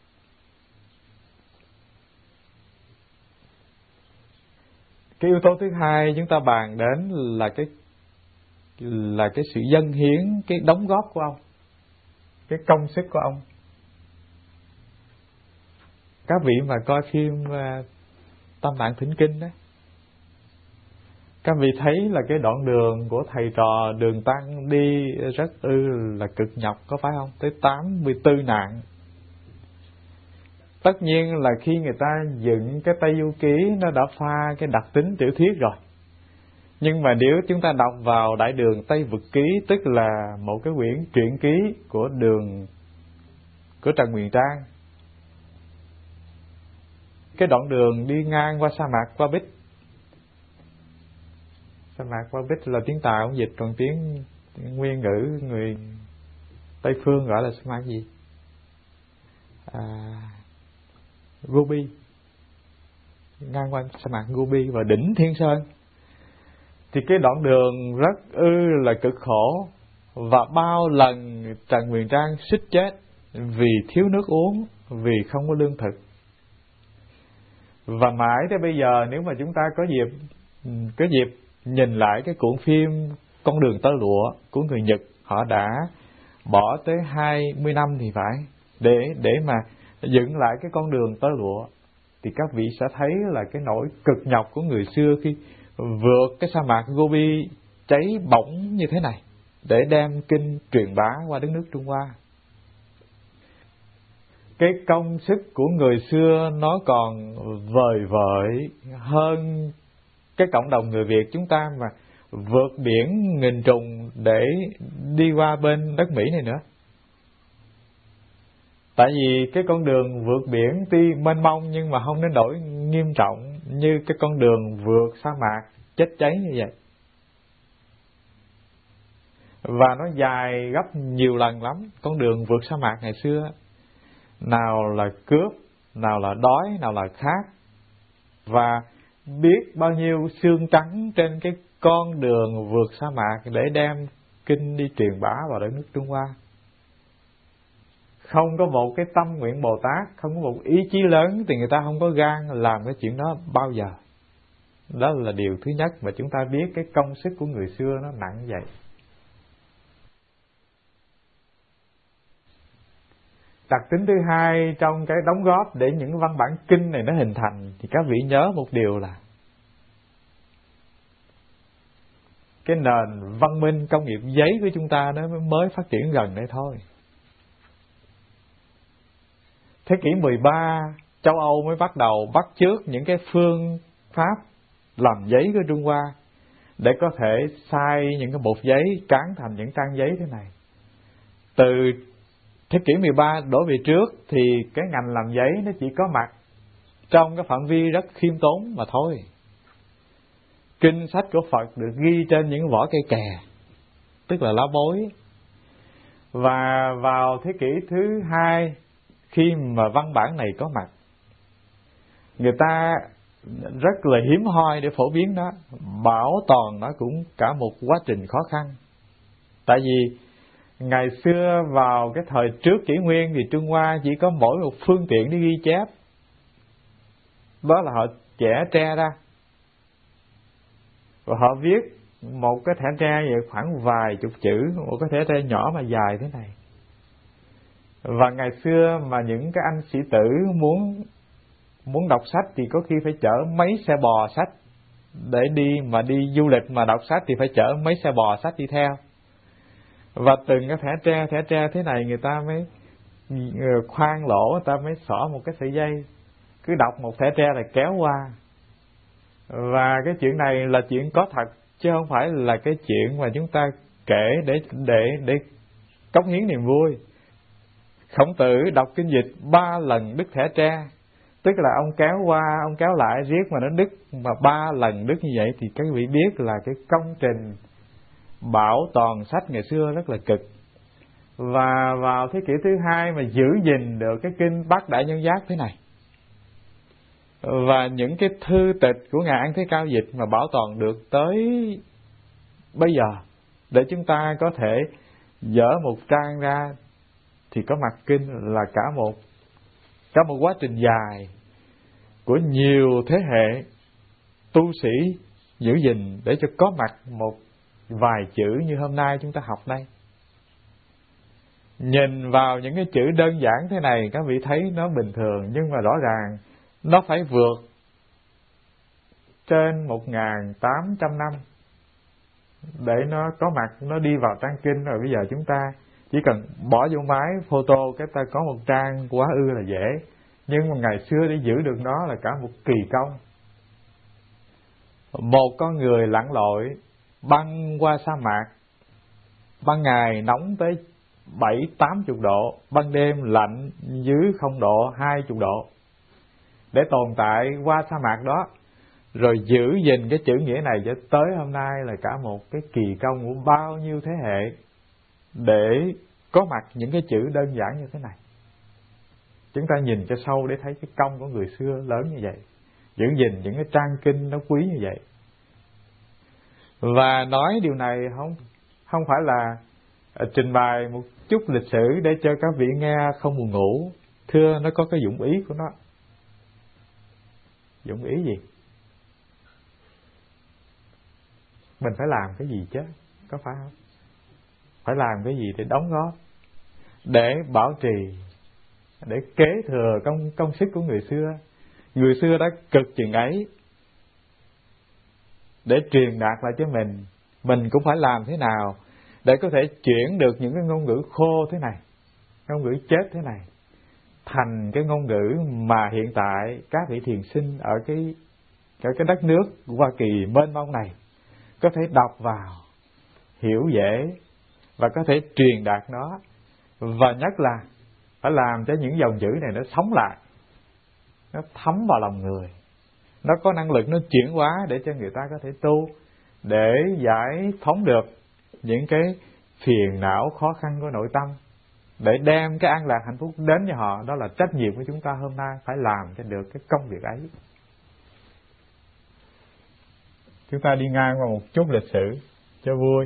Cái yếu tố thứ hai chúng ta bàn đến là cái sự dâng hiến, cái đóng góp của ông, cái công sức của ông. Các vị mà coi phim Tam Tạng Thỉnh Kinh đó, các vị thấy là cái đoạn đường của thầy trò Đường Tăng đi rất là cực nhọc, có phải không? Tới 84 nạn. Tất nhiên là khi người ta dựng cái Tây Du Ký nó đã pha cái đặc tính tiểu thuyết rồi. Nhưng mà nếu chúng ta đọc vào Đại Đường Tây Vực Ký, tức là một cái quyển truyện ký của Trần Huyền Trang, cái đoạn đường đi ngang qua sa mạc Qua Bích. Sa mạc Qua Bích là tiếng Tàu cũng dịch, còn tiếng nguyên ngữ người Tây Phương gọi là sa mạc gì? Gobi. Ngang qua sa mạc Gobi và đỉnh Thiên Sơn. Thì cái đoạn đường rất là cực khổ, và bao lần Trần Huyền Trang suýt chết vì thiếu nước uống, vì không có lương thực. Và mãi tới bây giờ nếu mà chúng ta có dịp nhìn lại cái cuộn phim Con Đường Tơ Lụa của người Nhật, họ đã bỏ tới 20 năm thì phải để mà dựng lại cái con đường tơ lụa, thì các vị sẽ thấy là cái nỗi cực nhọc của người xưa khi vượt cái sa mạc Gobi cháy bỏng như thế này để đem kinh truyền bá qua đất nước Trung Hoa. Cái công sức của người xưa nó còn vời vợi hơn cái cộng đồng người Việt chúng ta mà vượt biển nghìn trùng để đi qua bên đất Mỹ này nữa. Tại vì cái con đường vượt biển tuy mênh mông nhưng mà không đến nỗi nghiêm trọng như cái con đường vượt sa mạc chết cháy như vậy. Và nó dài gấp nhiều lần lắm. Con đường vượt sa mạc ngày xưa, nào là cướp, nào là đói, nào là khát. Và biết bao nhiêu xương trắng trên cái con đường vượt sa mạc để đem kinh đi truyền bá vào đất nước Trung Hoa. Không có một cái tâm nguyện Bồ Tát, không có một ý chí lớn thì người ta không có gan làm cái chuyện đó bao giờ. Đó là điều thứ nhất mà chúng ta biết cái công sức của người xưa nó nặng như vậy. Đặc tính thứ hai trong cái đóng góp để những văn bản kinh này nó hình thành thì các vị nhớ một điều là cái nền văn minh công nghiệp giấy của chúng ta nó mới phát triển gần đây thôi. Thế kỷ 13, châu Âu mới bắt đầu bắt chước những cái phương pháp làm giấy của Trung Hoa để có thể xay những cái bột giấy cán thành những trang giấy thế này. Từ thế kỷ 13 đổ về trước thì cái ngành làm giấy nó chỉ có mặt trong cái phạm vi rất khiêm tốn mà thôi. Kinh sách của Phật được ghi trên những vỏ cây kè, tức là lá bối. Và vào thế kỷ thứ hai, khi mà văn bản này có mặt, người ta rất là hiếm hoi để phổ biến nó, bảo toàn nó cũng cả một quá trình khó khăn. Tại vì ngày xưa vào cái thời trước kỷ nguyên thì Trung Hoa chỉ có mỗi một phương tiện để ghi chép, đó là họ chẻ tre ra và họ viết một cái thẻ tre vậy khoảng vài chục chữ, một cái thẻ tre nhỏ mà dài thế này. Và ngày xưa mà những cái anh sĩ tử muốn đọc sách thì có khi phải chở mấy xe bò sách để đi du lịch, mà đọc sách thì phải chở mấy xe bò sách đi theo. Và từng cái thẻ tre thế này người ta mới khoan lỗ, người ta mới xỏ một cái sợi dây, cứ đọc một thẻ tre là kéo qua. Và cái chuyện này là chuyện có thật, chứ không phải là cái chuyện mà chúng ta kể để cống hiến niềm vui. Khổng Tử đọc kinh dịch 3 lần đứt thẻ tre, tức là ông kéo qua, ông kéo lại riết mà nó đứt, mà 3 lần đứt như vậy thì các vị biết là cái công trình bảo toàn sách ngày xưa rất là cực. Và vào thế kỷ thứ hai mà giữ gìn được cái kinh Bát Đại Nhân Giác thế này, và những cái thư tịch của ngài An Thế Cao dịch mà bảo toàn được tới bây giờ để chúng ta có thể dở một trang ra thì có mặt kinh là cả một quá trình dài của nhiều thế hệ tu sĩ giữ gìn để cho có mặt một vài chữ như hôm nay chúng ta học đây. Nhìn vào những cái chữ đơn giản thế này các vị thấy nó bình thường, nhưng mà rõ ràng nó phải vượt trên 1.800 năm để nó có mặt, nó đi vào trang kinh. Rồi bây giờ chúng ta chỉ cần bỏ vô máy photo cái ta có một trang quá ư là dễ, nhưng mà ngày xưa để giữ được nó là cả một kỳ công. Một con người lặn lội băng qua sa mạc, ban ngày nóng tới 70-80 độ, ban đêm lạnh dưới 0 độ, 20 độ, để tồn tại qua sa mạc đó, rồi giữ gìn cái chữ nghĩa này cho tới hôm nay là cả một cái kỳ công của bao nhiêu thế hệ để có mặt những cái chữ đơn giản như thế này. Chúng ta nhìn cho sâu để thấy cái công của người xưa lớn như vậy, giữ gìn những cái trang kinh nó quý như vậy. Và nói điều này không phải là trình bày một chút lịch sử để cho các vị nghe không buồn ngủ. Thưa, nó có cái dụng ý của nó. Dụng ý gì? Mình phải làm cái gì chứ, có phải không? Phải làm cái gì để đóng góp, để bảo trì, để kế thừa công sức của người xưa. Người xưa đã cực chừng ấy để truyền đạt lại cho mình cũng phải làm thế nào để có thể chuyển được những cái ngôn ngữ khô thế này, ngôn ngữ chết thế này, thành cái ngôn ngữ mà hiện tại các vị thiền sinh ở cái đất nước Hoa Kỳ mênh mông này có thể đọc vào, hiểu dễ và có thể truyền đạt nó. Và nhất là phải làm cho những dòng chữ này nó sống lại, nó thấm vào lòng người, nó có năng lực nó chuyển hóa để cho người ta có thể tu, để giải phóng được những cái phiền não khó khăn của nội tâm, để đem cái an lạc hạnh phúc đến cho họ. Đó là trách nhiệm của chúng ta hôm nay, phải làm cho được cái công việc ấy. Chúng ta đi ngang qua một chút lịch sử cho vui.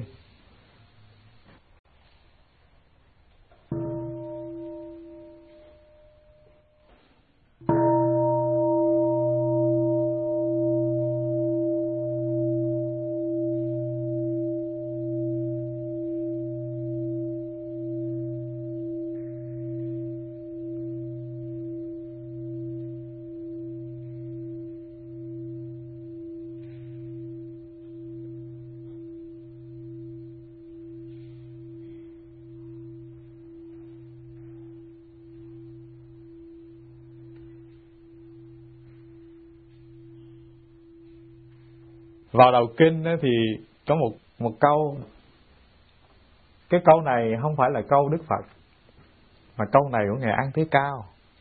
Vào đầu kinh thì có một câu. Cái câu này không phải là câu Đức Phật, mà câu này của Ngài An Thế Cao.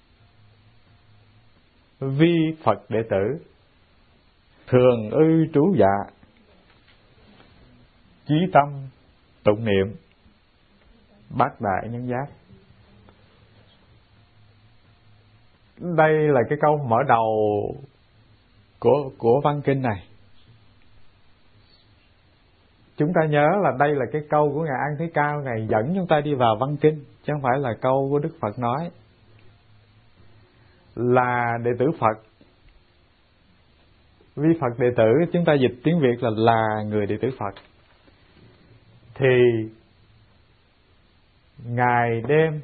Vi Phật đệ tử thường ư trú dạ, chí tâm tụng niệm bát đại nhân giác. Đây là cái câu mở đầu của văn kinh này. Chúng ta nhớ là đây là cái câu của Ngài An Thế Cao, Ngài dẫn chúng ta đi vào văn kinh, chứ không phải là câu của Đức Phật nói. Là đệ tử Phật, vi Phật đệ tử, chúng ta dịch tiếng Việt là người đệ tử Phật, thì ngày đêm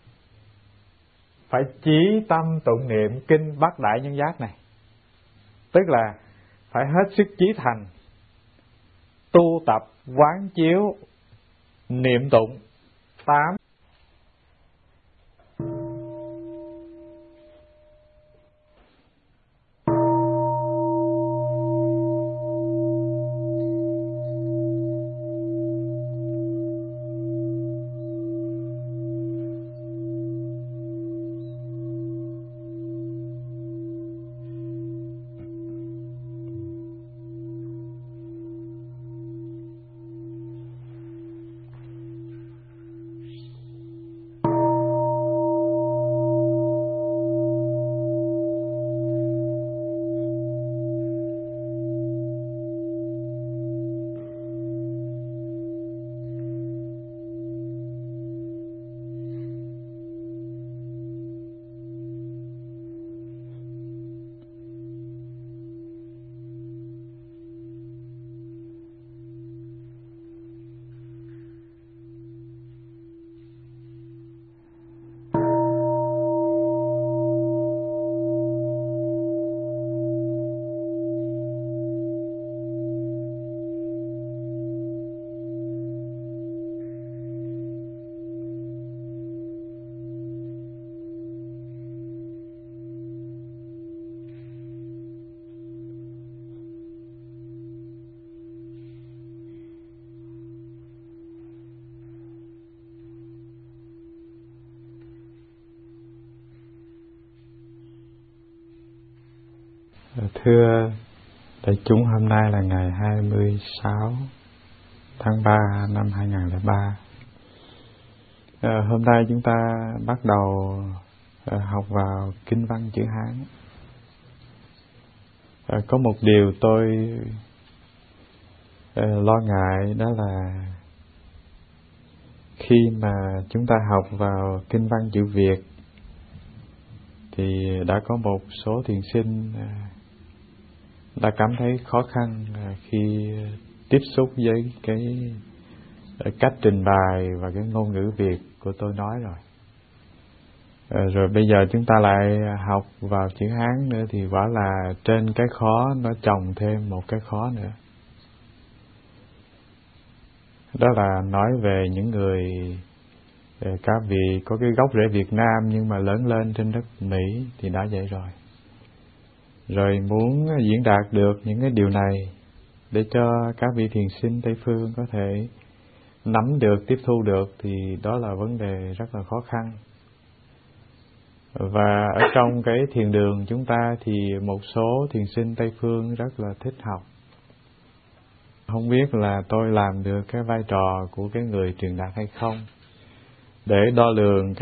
phải chí tâm tụng niệm kinh bát đại nhân giác này. Tức là phải hết sức chí thành tu tập quán chiếu niệm tụng 8. Thưa đại chúng, hôm nay là ngày 26 tháng 3 năm 2003. Hôm nay chúng ta bắt đầu học vào Kinh văn chữ Hán. Có một điều tôi lo ngại, đó là khi mà chúng ta học vào Kinh văn chữ Việt thì đã có một số thiền sinh đã cảm thấy khó khăn khi tiếp xúc với cái cách trình bày và cái ngôn ngữ Việt của tôi nói rồi. Rồi bây giờ chúng ta lại học vào chữ Hán nữa thì quả là trên cái khó nó chồng thêm một cái khó nữa. Đó là nói về những người các vị có cái gốc rễ Việt Nam nhưng mà lớn lên trên đất Mỹ thì đã vậy rồi. Rồi muốn diễn đạt được những cái điều này để cho các vị thiền sinh Tây Phương có thể nắm được, tiếp thu được thì đó là vấn đề rất là khó khăn. Và ở trong cái thiền đường chúng ta thì một số thiền sinh Tây Phương rất là thích học. Không biết là tôi làm được cái vai trò của cái người truyền đạt hay không. Để đo lường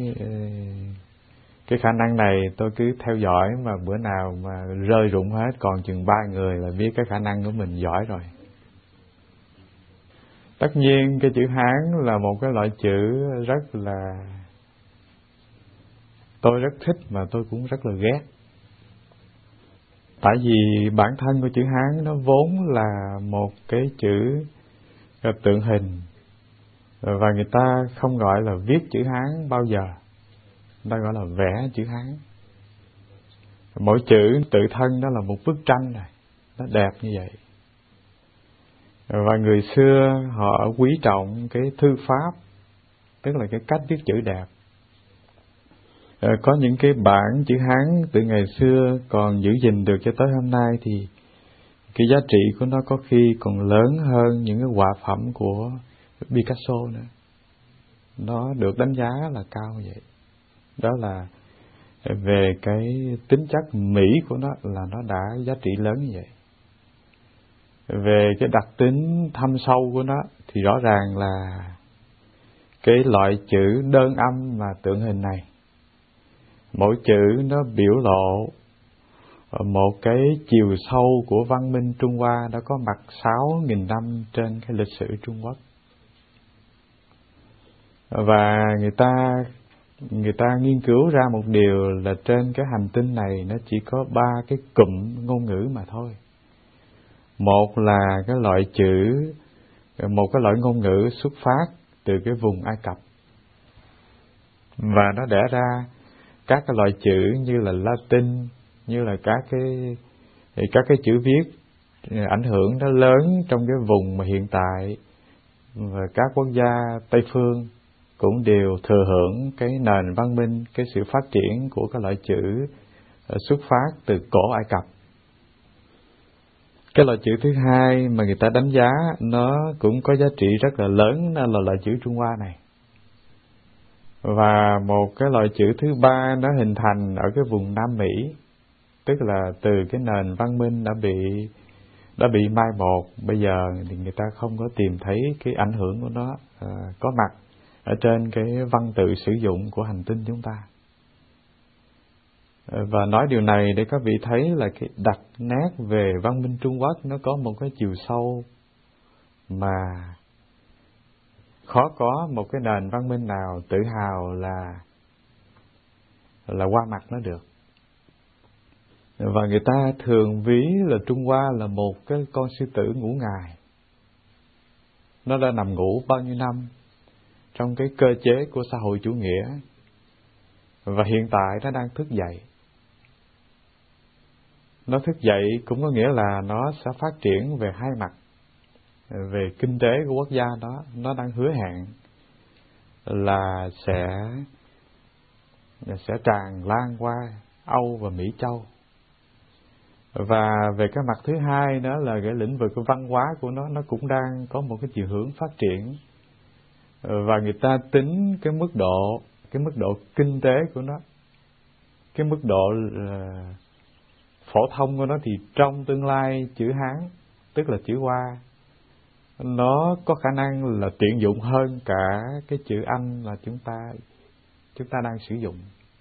cái khả năng này, tôi cứ theo dõi, mà bữa nào mà rơi rụng hết còn chừng 3 người là biết cái khả năng của mình giỏi rồi. Tất nhiên cái chữ Hán là một cái loại chữ rất là tôi rất thích mà tôi cũng rất là ghét. Tại vì bản thân của chữ Hán nó vốn là một cái chữ tượng hình, và người ta không gọi là viết chữ Hán bao giờ, người ta gọi là vẽ chữ Hán. Mỗi chữ tự thân đó là một bức tranh này, nó đẹp như vậy. Và người xưa họ quý trọng cái thư pháp, tức là cái cách viết chữ đẹp. Có những cái bản chữ Hán từ ngày xưa còn giữ gìn được cho tới hôm nay thì cái giá trị của nó có khi còn lớn hơn những cái họa phẩm của Picasso nữa. Nó được đánh giá là cao như vậy. Đó là về cái tính chất mỹ của nó là nó đã giá trị lớn như vậy. Về cái đặc tính thâm sâu của nó thì rõ ràng là cái loại chữ đơn âm mà tượng hình này, mỗi chữ nó biểu lộ một cái chiều sâu của văn minh Trung Hoa đã có mặt 6.000 năm trên cái lịch sử Trung Quốc. Và người ta nghiên cứu ra một điều là trên cái hành tinh này nó chỉ có 3 cái cụm ngôn ngữ mà thôi. Một là cái loại chữ, một cái loại ngôn ngữ xuất phát từ cái vùng Ai Cập, và nó đẻ ra các cái loại chữ như là Latin, như là các cái chữ viết ảnh hưởng nó lớn trong cái vùng mà hiện tại, và các quốc gia Tây phương cũng đều thừa hưởng cái nền văn minh, cái sự phát triển của cái loại chữ xuất phát từ cổ Ai Cập. Cái loại chữ thứ hai mà người ta đánh giá nó cũng có giá trị rất là lớn, đó là loại chữ Trung Hoa này. Và một cái loại chữ thứ ba nó hình thành ở cái vùng Nam Mỹ, tức là từ cái nền văn minh đã bị mai một, bây giờ thì người ta không có tìm thấy cái ảnh hưởng của nó có mặt ở trên cái văn tự sử dụng của hành tinh chúng ta. Và nói điều này để các vị thấy là cái đặc nét về văn minh Trung Quốc nó có một cái chiều sâu mà khó có một cái nền văn minh nào tự hào là qua mặt nó được. Và người ta thường ví là Trung Hoa là một cái con sư tử ngủ ngài. Nó đã nằm ngủ bao nhiêu năm trong cái cơ chế của xã hội chủ nghĩa, và hiện tại nó đang thức dậy. Nó thức dậy cũng có nghĩa là nó sẽ phát triển về hai mặt. Về kinh tế của quốc gia đó, nó đang hứa hẹn là sẽ tràn lan qua Âu và Mỹ Châu. Và về cái mặt thứ hai đó là cái lĩnh vực văn hóa của nó cũng đang có một cái chiều hướng phát triển. Và người ta tính cái mức độ kinh tế của nó, cái mức độ phổ thông của nó thì trong tương lai chữ Hán, tức là chữ Hoa, nó có khả năng là tiện dụng hơn cả cái chữ Anh là chúng ta đang sử dụng.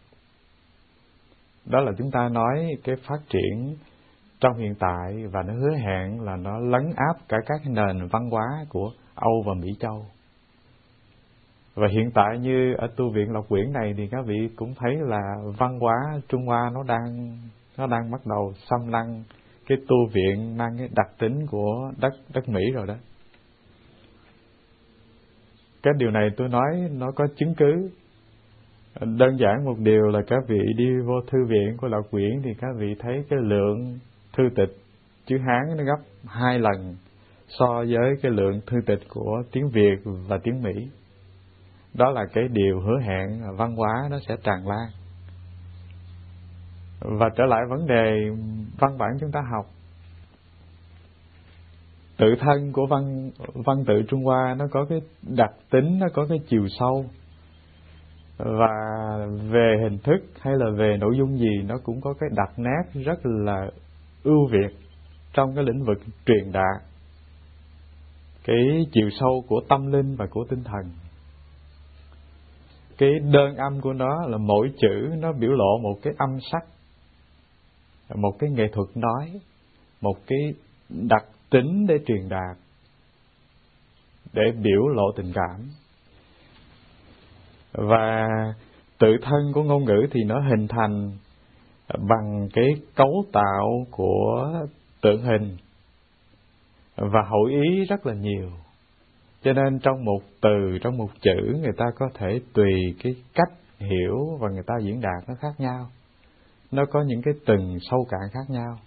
Đó là chúng ta nói cái phát triển trong hiện tại, và nó hứa hẹn là nó lấn áp cả các nền văn hóa của Âu và Mỹ Châu. Và hiện tại như ở tu viện Lộc Quyển này thì các vị cũng thấy là văn hóa Trung Hoa nó đang bắt đầu xâm lăng cái tu viện mang cái đặc tính của đất Mỹ rồi đó. Cái điều này tôi nói nó có chứng cứ. Đơn giản một điều là các vị đi vô thư viện của Lộc Quyển thì các vị thấy cái lượng thư tịch chữ Hán nó gấp 2 lần so với cái lượng thư tịch của tiếng Việt và tiếng Mỹ. Đó là cái điều hứa hẹn là văn hóa nó sẽ tràn lan. Và trở lại vấn đề văn bản chúng ta học, tự thân của văn tự Trung Hoa nó có cái đặc tính, nó có cái chiều sâu, và về hình thức hay là về nội dung gì nó cũng có cái đặc nét rất là ưu việt trong cái lĩnh vực truyền đạt cái chiều sâu của tâm linh và của tinh thần. Cái đơn âm của nó là mỗi chữ nó biểu lộ một cái âm sắc, một cái nghệ thuật nói, một cái đặc tính để truyền đạt, để biểu lộ tình cảm. Và tự thân của ngôn ngữ thì nó hình thành bằng cái cấu tạo của tượng hình và hội ý rất là nhiều. Cho nên trong một từ, trong một chữ, người ta có thể tùy cái cách hiểu và người ta diễn đạt nó khác nhau. Nó có những cái tầng sâu cạn khác nhau.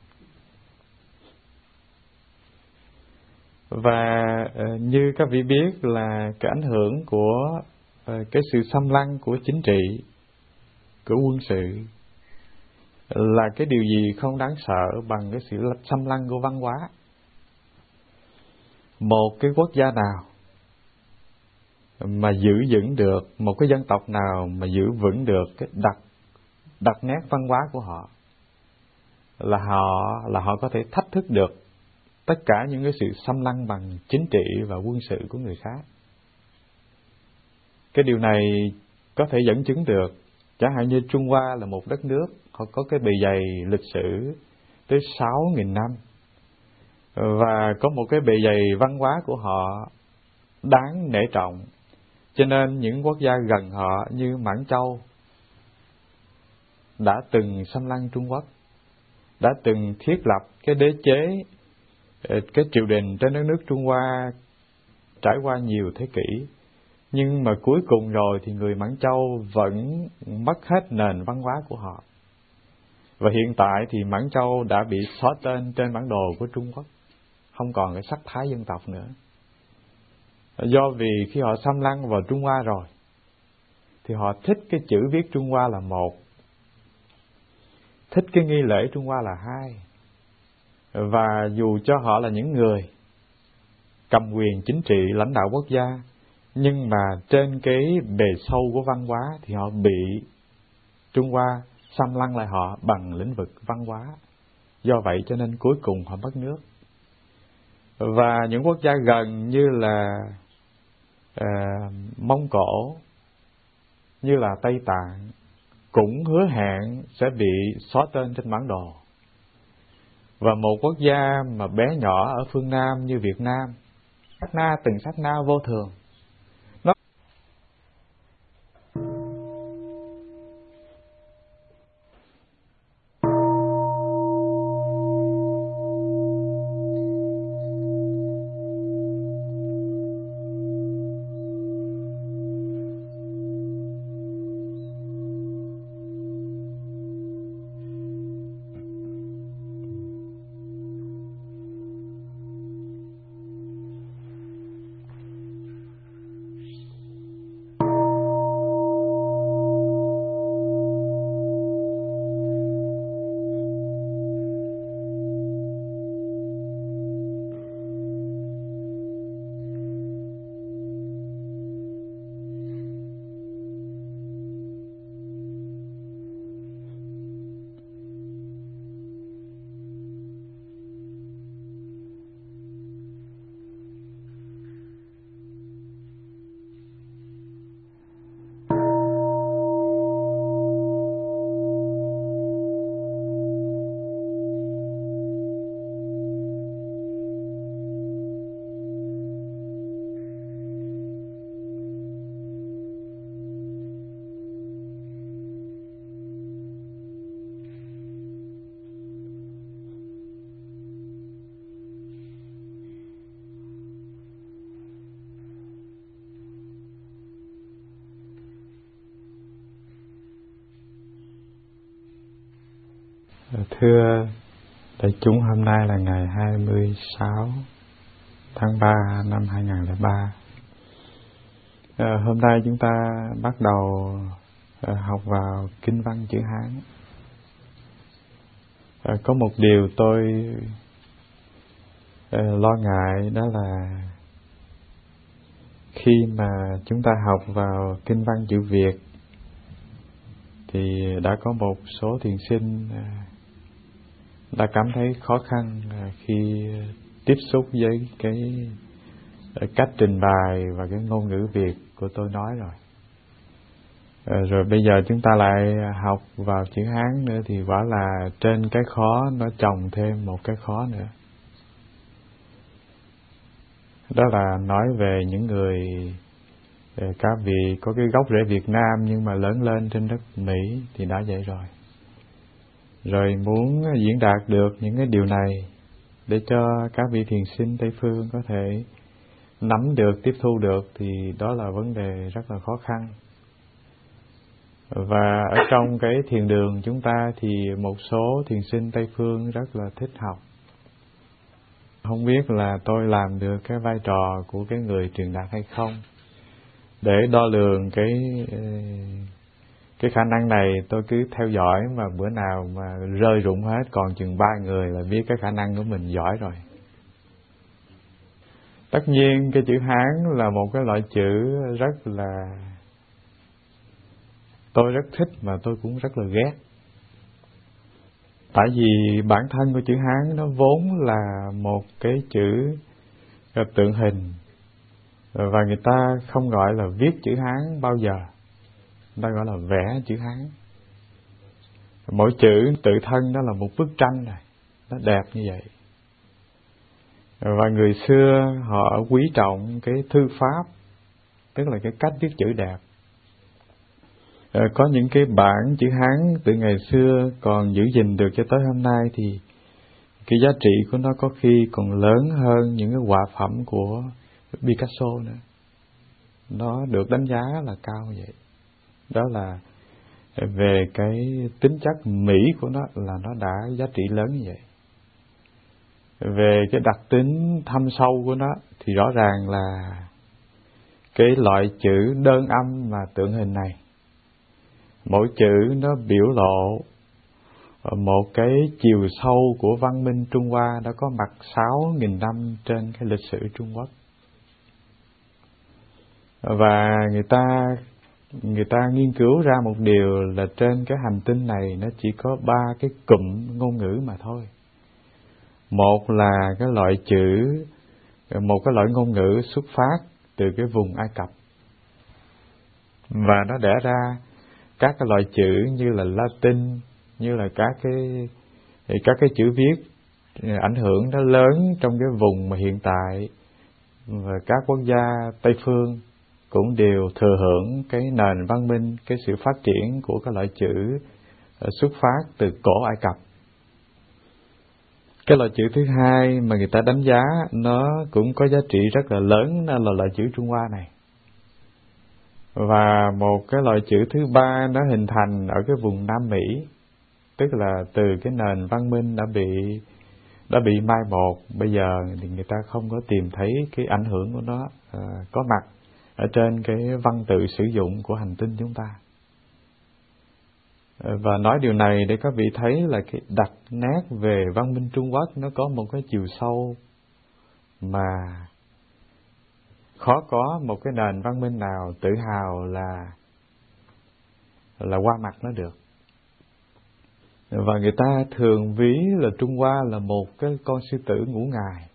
Và như các vị biết là cái ảnh hưởng của cái sự xâm lăng của chính trị, của quân sự là cái điều gì không đáng sợ bằng cái sự xâm lăng của văn hóa. Một cái quốc gia nào mà giữ vững được, một cái dân tộc nào mà giữ vững được cái đặc nét văn hóa của họ, là họ có thể thách thức được tất cả những cái sự xâm lăng bằng chính trị và quân sự của người khác. Cái điều này có thể dẫn chứng được. Chẳng hạn như Trung Hoa là một đất nước, họ có cái bề dày lịch sử tới 6.000 năm, và có một cái bề dày văn hóa của họ đáng nể trọng. Cho nên những quốc gia gần họ như Mãn Châu đã từng xâm lăng Trung Quốc, đã từng thiết lập cái đế chế, cái triều đình trên đất nước Trung Hoa trải qua nhiều thế kỷ. Nhưng mà cuối cùng rồi thì người Mãn Châu vẫn mất hết nền văn hóa của họ. Và hiện tại thì Mãn Châu đã bị xóa tên trên bản đồ của Trung Quốc, không còn cái sắc thái dân tộc nữa. Do vì khi họ xâm lăng vào Trung Hoa rồi thì họ thích cái chữ viết Trung Hoa là một, thích cái nghi lễ Trung Hoa là hai. Và dù cho họ là những người cầm quyền chính trị lãnh đạo quốc gia, nhưng mà trên cái bề sâu của văn hóa thì họ bị Trung Hoa xâm lăng lại họ bằng lĩnh vực văn hóa. Do vậy cho nên cuối cùng họ mất nước. Và những quốc gia gần như là Mông Cổ, như là Tây Tạng cũng hứa hẹn sẽ bị xóa tên trên bản đồ. Và một quốc gia mà bé nhỏ ở phương Nam như Việt Nam, từng sát na vô thường. Thưa đại chúng, hôm nay là ngày 26 tháng 3 năm 2003. Hôm nay chúng ta bắt đầu học vào Kinh văn chữ Hán. Có một điều tôi lo ngại, đó là khi mà chúng ta học vào Kinh văn chữ Việt thì đã có một số thiền sinh đã cảm thấy khó khăn khi tiếp xúc với cái cách trình bày và cái ngôn ngữ Việt của tôi nói rồi. Rồi bây giờ chúng ta lại học vào chữ Hán nữa thì quả là trên cái khó nó chồng thêm một cái khó nữa. Đó là nói về những người các vị có cái gốc rễ Việt Nam nhưng mà lớn lên trên đất Mỹ thì đã vậy rồi. Rồi muốn diễn đạt được những cái điều này để cho các vị thiền sinh Tây Phương có thể nắm được, tiếp thu được thì đó là vấn đề rất là khó khăn. Và ở trong cái thiền đường chúng ta thì một số thiền sinh Tây Phương rất là thích học. Không biết là tôi làm được cái vai trò của cái người truyền đạt hay không. Để đo lường cái khả năng này, tôi cứ theo dõi, mà bữa nào mà rơi rụng hết còn chừng 3 người là biết cái khả năng của mình giỏi rồi. Tất nhiên cái chữ Hán là một cái loại chữ rất là tôi rất thích mà tôi cũng rất là ghét. Tại vì bản thân của chữ Hán nó vốn là một cái chữ tượng hình, và người ta không gọi là viết chữ Hán bao giờ, người ta gọi là vẽ chữ Hán. Mỗi chữ tự thân đó là một bức tranh này, nó đẹp như vậy. Và người xưa họ quý trọng cái thư pháp, tức là cái cách viết chữ đẹp. Có những cái bản chữ Hán từ ngày xưa còn giữ gìn được cho tới hôm nay thì cái giá trị của nó có khi còn lớn hơn những cái họa phẩm của Picasso nữa. Nó được đánh giá là cao như vậy. Đó là về cái tính chất mỹ của nó là nó đã giá trị lớn như vậy. Về cái đặc tính thâm sâu của nó thì rõ ràng là cái loại chữ đơn âm mà tượng hình này, mỗi chữ nó biểu lộ một cái chiều sâu của văn minh Trung Hoa đã có mặt 6.000 năm trên cái lịch sử Trung Quốc. Và người ta nghiên cứu ra một điều là trên cái hành tinh này nó chỉ có 3 cái cụm ngôn ngữ mà thôi. Một là cái loại chữ, một cái loại ngôn ngữ xuất phát từ cái vùng Ai Cập, và nó đẻ ra các cái loại chữ như là Latin, như là các cái chữ viết ảnh hưởng nó lớn trong cái vùng mà hiện tại, và các quốc gia Tây phương cũng đều thừa hưởng cái nền văn minh, cái sự phát triển của cái loại chữ xuất phát từ cổ Ai Cập. Cái loại chữ thứ hai mà người ta đánh giá nó cũng có giá trị rất là lớn, đó là loại chữ Trung Hoa này. Và một cái loại chữ thứ ba nó hình thành ở cái vùng Nam Mỹ, tức là từ cái nền văn minh đã bị mai một, bây giờ thì người ta không có tìm thấy cái ảnh hưởng của nó có mặt ở trên cái văn tự sử dụng của hành tinh chúng ta. Và nói điều này để các vị thấy là cái đặc nét về văn minh Trung Quốc nó có một cái chiều sâu mà khó có một cái nền văn minh nào tự hào là qua mặt nó được. Và người ta thường ví là Trung Hoa là một cái con sư tử ngũ ngài.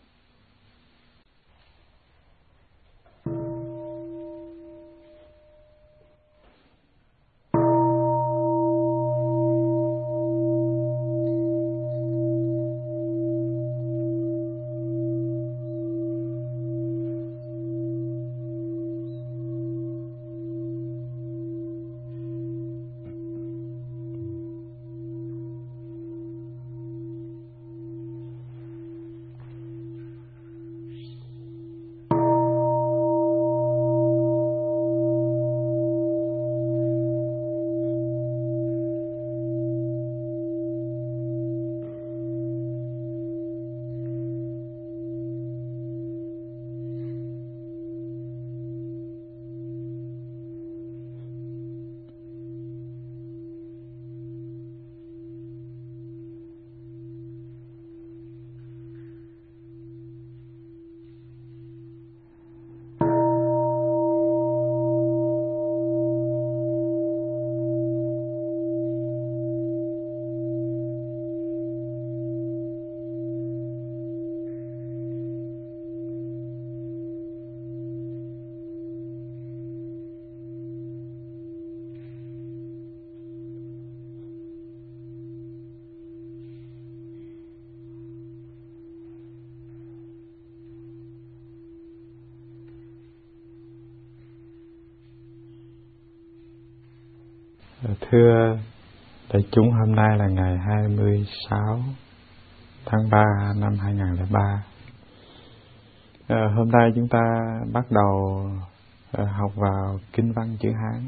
Thưa đại chúng, hôm nay là ngày 26 tháng 3 năm 2003. Hôm nay chúng ta bắt đầu học vào Kinh văn chữ Hán.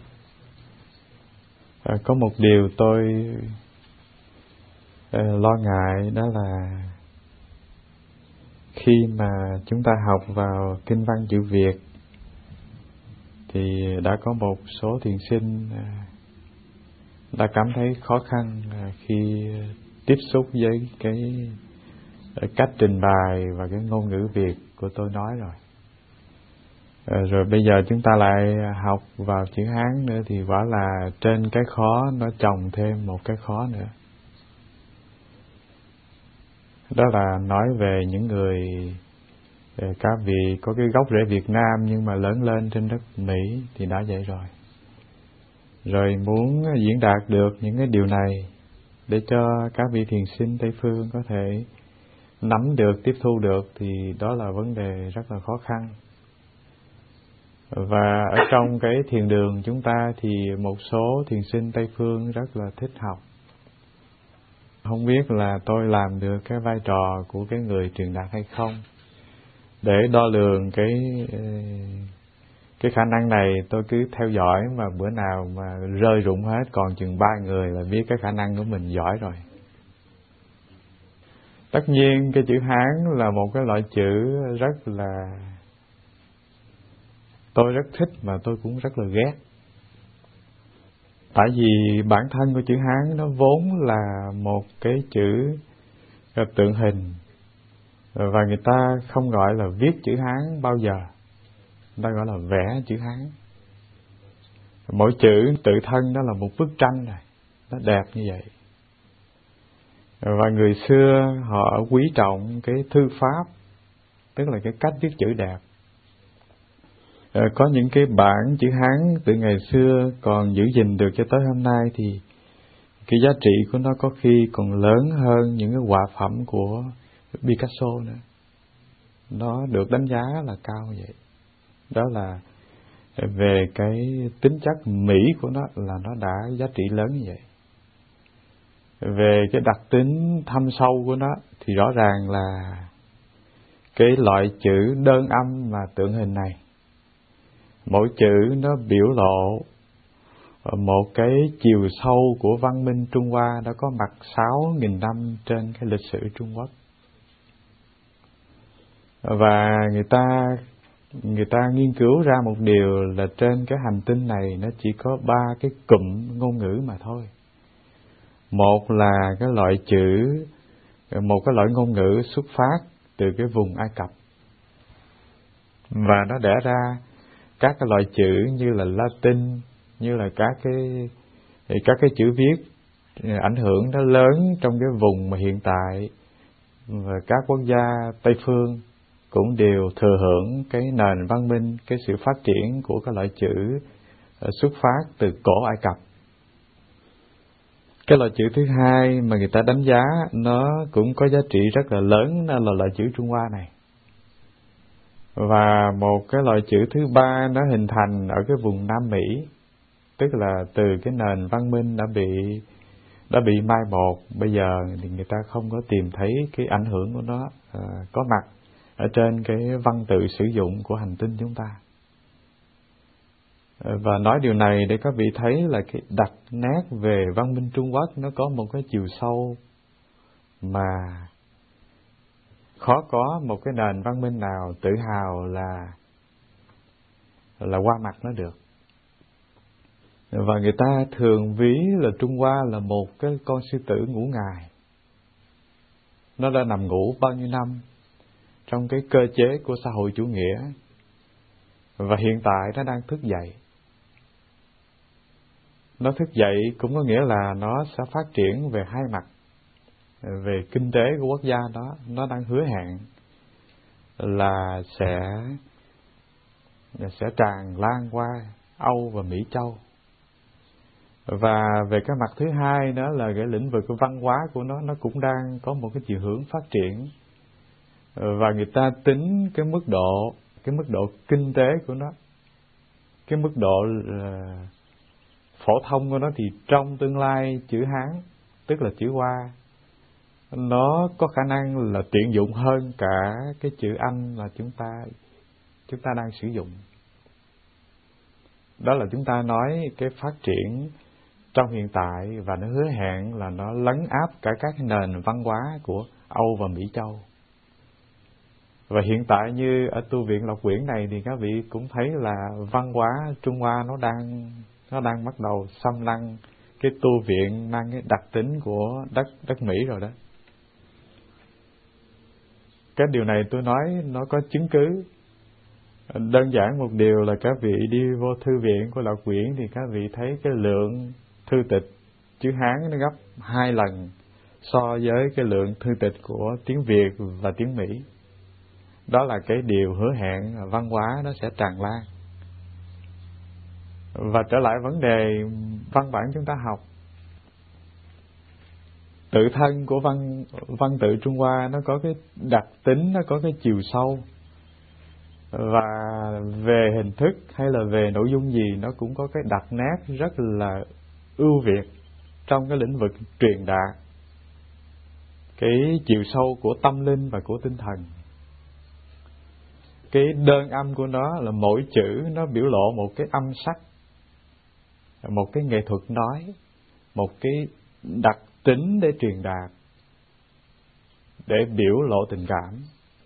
Có một điều tôi lo ngại, đó là khi mà chúng ta học vào Kinh văn chữ Việt thì đã có một số thiền sinh đã cảm thấy khó khăn khi tiếp xúc với cái cách trình bày và cái ngôn ngữ Việt của tôi nói rồi. Rồi bây giờ chúng ta lại học vào chữ Hán nữa thì quả là trên cái khó nó chồng thêm một cái khó nữa. Đó là nói về những người cả vị có cái gốc rễ Việt Nam nhưng mà lớn lên trên đất Mỹ thì đã vậy rồi. Rồi muốn diễn đạt được những cái điều này để cho các vị thiền sinh Tây Phương có thể nắm được, tiếp thu được thì đó là vấn đề rất là khó khăn. Và ở trong cái thiền đường chúng ta thì một số thiền sinh Tây Phương rất là thích học. Không biết là tôi làm được cái vai trò của cái người truyền đạt hay không. Để đo lường cái khả năng này tôi cứ theo dõi, mà bữa nào mà rơi rụng hết còn chừng 3 người là biết cái khả năng của mình giỏi rồi. Tất nhiên cái chữ Hán là một cái loại chữ rất là tôi rất thích mà tôi cũng rất là ghét. Tại vì bản thân của chữ Hán nó vốn là một cái chữ tượng hình, và người ta không gọi là viết chữ Hán bao giờ, người ta gọi là vẽ chữ Hán. Mỗi chữ tự thân đó là một bức tranh này, nó đẹp như vậy. Và người xưa họ quý trọng cái thư pháp, tức là cái cách viết chữ đẹp. Có những cái bản chữ Hán từ ngày xưa còn giữ gìn được cho tới hôm nay thì cái giá trị của nó có khi còn lớn hơn những cái họa phẩm của Picasso nữa. Nó được đánh giá là cao như vậy. Đó là về cái tính chất mỹ của nó là nó đã giá trị lớn như vậy. Về cái đặc tính thâm sâu của nó thì rõ ràng là cái loại chữ đơn âm mà tượng hình này, mỗi chữ nó biểu lộ một cái chiều sâu của văn minh Trung Hoa đã có mặt 6.000 năm trên cái lịch sử Trung Quốc. Và người ta nghiên cứu ra một điều là trên cái hành tinh này nó chỉ có 3 cái cụm ngôn ngữ mà thôi. Một là cái loại chữ, một cái loại ngôn ngữ xuất phát từ cái vùng Ai Cập, và nó đẻ ra các cái loại chữ như là Latin, như là các cái chữ viết ảnh hưởng nó lớn trong cái vùng mà hiện tại, và các quốc gia Tây Phương cũng đều thừa hưởng cái nền văn minh, cái sự phát triển của các loại chữ xuất phát từ cổ Ai Cập. Cái loại chữ thứ hai mà người ta đánh giá nó cũng có giá trị rất là lớn, đó là loại chữ Trung Hoa này. Và một cái loại chữ thứ ba nó hình thành ở cái vùng Nam Mỹ, tức là từ cái nền văn minh đã bị mai một. Bây giờ thì người ta không có tìm thấy cái ảnh hưởng của nó có mặt ở trên cái văn tự sử dụng của hành tinh chúng ta. Và nói điều này để các vị thấy là cái đặc nét về văn minh Trung Quốc nó có một cái chiều sâu mà khó có một cái nền văn minh nào tự hào là qua mặt nó được. Và người ta thường ví là Trung Hoa là một cái con sư tử ngủ ngài. Nó đã nằm ngủ bao nhiêu năm trong cái cơ chế của xã hội chủ nghĩa, và hiện tại nó đang thức dậy. Nó thức dậy cũng có nghĩa là nó sẽ phát triển về hai mặt. Về kinh tế của quốc gia đó, nó đang hứa hẹn là sẽ tràn lan qua Âu và Mỹ Châu. Và về cái mặt thứ hai đó là cái lĩnh vực của văn hóa của nó cũng đang có một cái chiều hướng phát triển. Và người ta tính cái mức độ kinh tế của nó, cái mức độ phổ thông của nó thì trong tương lai chữ Hán, tức là chữ Hoa, nó có khả năng là tiện dụng hơn cả cái chữ Anh mà chúng ta đang sử dụng. Đó là chúng ta nói cái phát triển trong hiện tại, và nó hứa hẹn là nó lấn áp cả các nền văn hóa của Âu và Mỹ Châu. Và hiện tại như ở tu viện Lộc Quyển này thì các vị cũng thấy là văn hóa Trung Hoa nó đang bắt đầu xâm lăng cái tu viện mang cái đặc tính của đất Mỹ rồi đó. Cái điều này tôi nói nó có chứng cứ. Đơn giản một điều là các vị đi vô thư viện của Lộc Quyển thì các vị thấy cái lượng thư tịch chữ Hán nó gấp 2 lần so với cái lượng thư tịch của tiếng Việt và tiếng Mỹ. Đó là cái điều hứa hẹn văn hóa nó sẽ tràn lan. Và trở lại vấn đề văn bản chúng ta học, tự thân của văn tự Trung Hoa nó có cái đặc tính, nó có cái chiều sâu, và về hình thức hay là về nội dung gì nó cũng có cái đặc nét rất là ưu việt trong cái lĩnh vực truyền đạt cái chiều sâu của tâm linh và của tinh thần. Cái đơn âm của nó là mỗi chữ nó biểu lộ một cái âm sắc, một cái nghệ thuật nói, một cái đặc tính để truyền đạt, để biểu lộ tình cảm.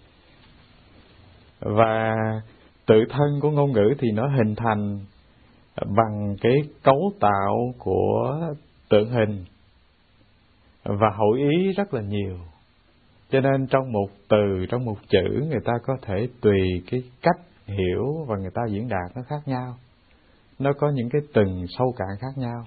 Và tự thân của ngôn ngữ thì nó hình thành bằng cái cấu tạo của tượng hình và hội ý rất là nhiều. Cho nên trong một từ, trong một chữ, người ta có thể tùy cái cách hiểu và người ta diễn đạt nó khác nhau. Nó có những cái tầng sâu cạn khác nhau.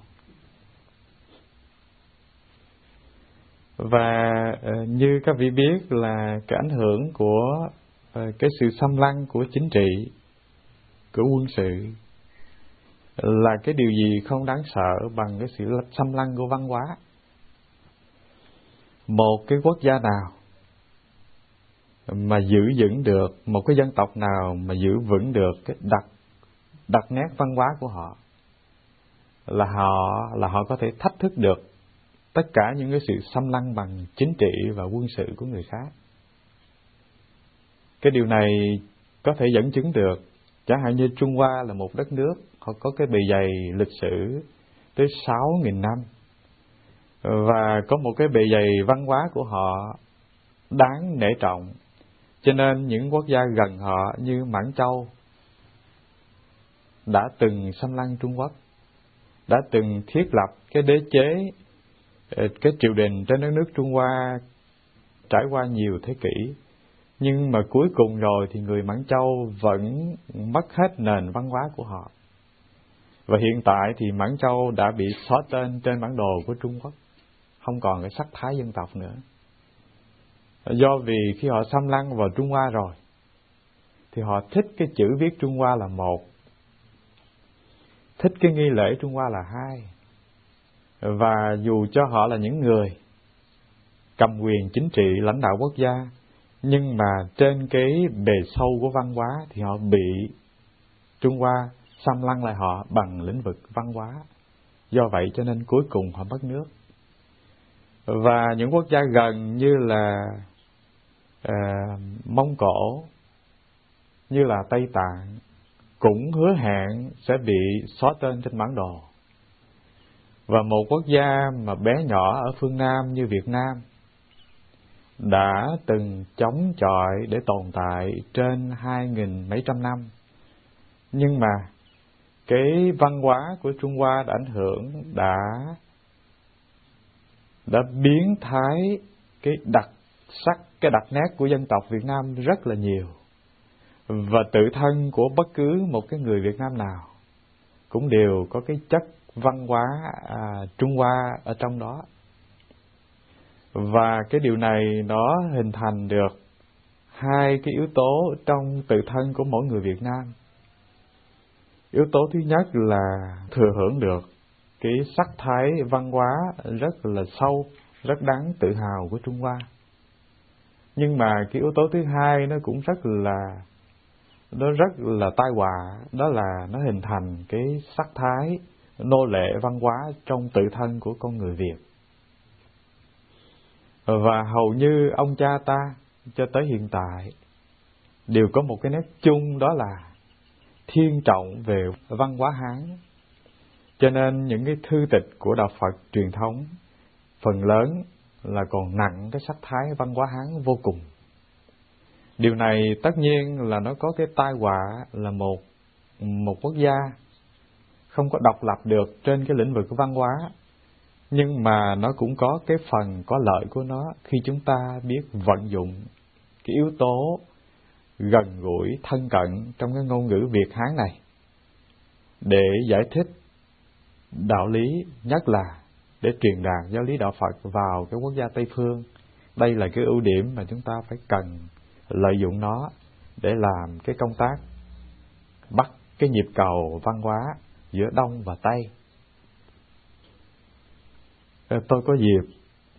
Và như các vị biết là cái ảnh hưởng của cái sự xâm lăng của chính trị, của quân sự là cái điều gì không đáng sợ bằng cái sự xâm lăng của văn hóa. Một cái quốc gia nào mà giữ vững được, một cái dân tộc nào mà giữ vững được cái đặc nét văn hóa của họ, là họ có thể thách thức được tất cả những cái sự xâm lăng bằng chính trị và quân sự của người khác. Cái điều này có thể dẫn chứng được. Chẳng hạn như Trung Hoa là một đất nước, họ có cái bề dày lịch sử tới 6.000 năm, và có một cái bề dày văn hóa của họ đáng nể trọng. Cho nên những quốc gia gần họ như Mãn Châu đã từng xâm lăng Trung Quốc, đã từng thiết lập cái đế chế, cái triều đình trên đất nước Trung Hoa trải qua nhiều thế kỷ. Nhưng mà cuối cùng rồi thì người Mãn Châu vẫn mất hết nền văn hóa của họ. Và hiện tại thì Mãn Châu đã bị xóa tên trên bản đồ của Trung Quốc, không còn cái sắc thái dân tộc nữa. Do vì khi họ xâm lăng vào Trung Hoa rồi thì họ thích cái chữ viết Trung Hoa là một, thích cái nghi lễ Trung Hoa là hai. Và dù cho họ là những người cầm quyền chính trị lãnh đạo quốc gia, nhưng mà trên cái bề sâu của văn hóa thì họ bị Trung Hoa xâm lăng lại họ bằng lĩnh vực văn hóa. Do vậy cho nên cuối cùng họ mất nước. Và những quốc gia gần như là Mông Cổ, như là Tây Tạng cũng hứa hẹn sẽ bị xóa tên trên bản đồ. Và một quốc gia mà bé nhỏ ở phương Nam như Việt Nam đã từng chống chọi để tồn tại trên 2.000 mấy trăm năm. Nhưng mà cái văn hóa của Trung Hoa đã ảnh hưởng, đã biến thái cái đặc sắc, cái đặc nét của dân tộc Việt Nam rất là nhiều. Và tự thân của bất cứ một cái người Việt Nam nào cũng đều có cái chất văn hóa Trung Hoa ở trong đó. Và cái điều này nó hình thành được hai cái yếu tố trong tự thân của mỗi người Việt Nam. Yếu tố thứ nhất là thừa hưởng được cái sắc thái văn hóa rất là sâu, rất đáng tự hào của Trung Hoa. Nhưng mà cái yếu tố thứ hai nó cũng rất là tai họa, đó là nó hình thành cái sắc thái nô lệ văn hóa trong tự thân của con người Việt. Và hầu như ông cha ta cho tới hiện tại đều có một cái nét chung, đó là thiên trọng về văn hóa Hán. Cho nên những cái thư tịch của đạo Phật truyền thống phần lớn là còn nặng cái sắc thái văn hóa Hán vô cùng. Điều này tất nhiên là nó có cái tai họa là một quốc gia không có độc lập được trên cái lĩnh vực của văn hóa, nhưng mà nó cũng có cái phần có lợi của nó khi chúng ta biết vận dụng cái yếu tố gần gũi, thân cận trong cái ngôn ngữ Việt Hán này để giải thích đạo lý, nhất là để truyền đạt giáo lý đạo Phật vào cái quốc gia Tây phương. Đây là cái ưu điểm mà chúng ta phải cần lợi dụng nó để làm cái công tác bắt cái nhịp cầu văn hóa giữa Đông và Tây. Tôi có dịp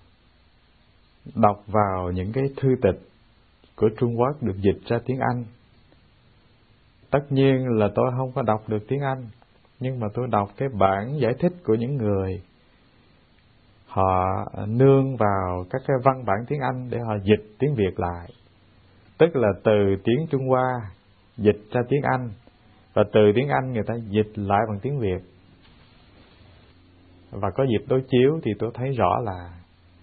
đọc vào những cái thư tịch của Trung Quốc được dịch ra tiếng Anh. Tất nhiên là tôi không có đọc được tiếng Anh, nhưng mà tôi đọc cái bản giải thích của những người họ nương vào các cái văn bản tiếng Anh để họ dịch tiếng Việt lại. Tức là từ tiếng Trung Hoa dịch ra tiếng Anh, và từ tiếng Anh người ta dịch lại bằng tiếng Việt. Và có dịp đối chiếu thì tôi thấy rõ là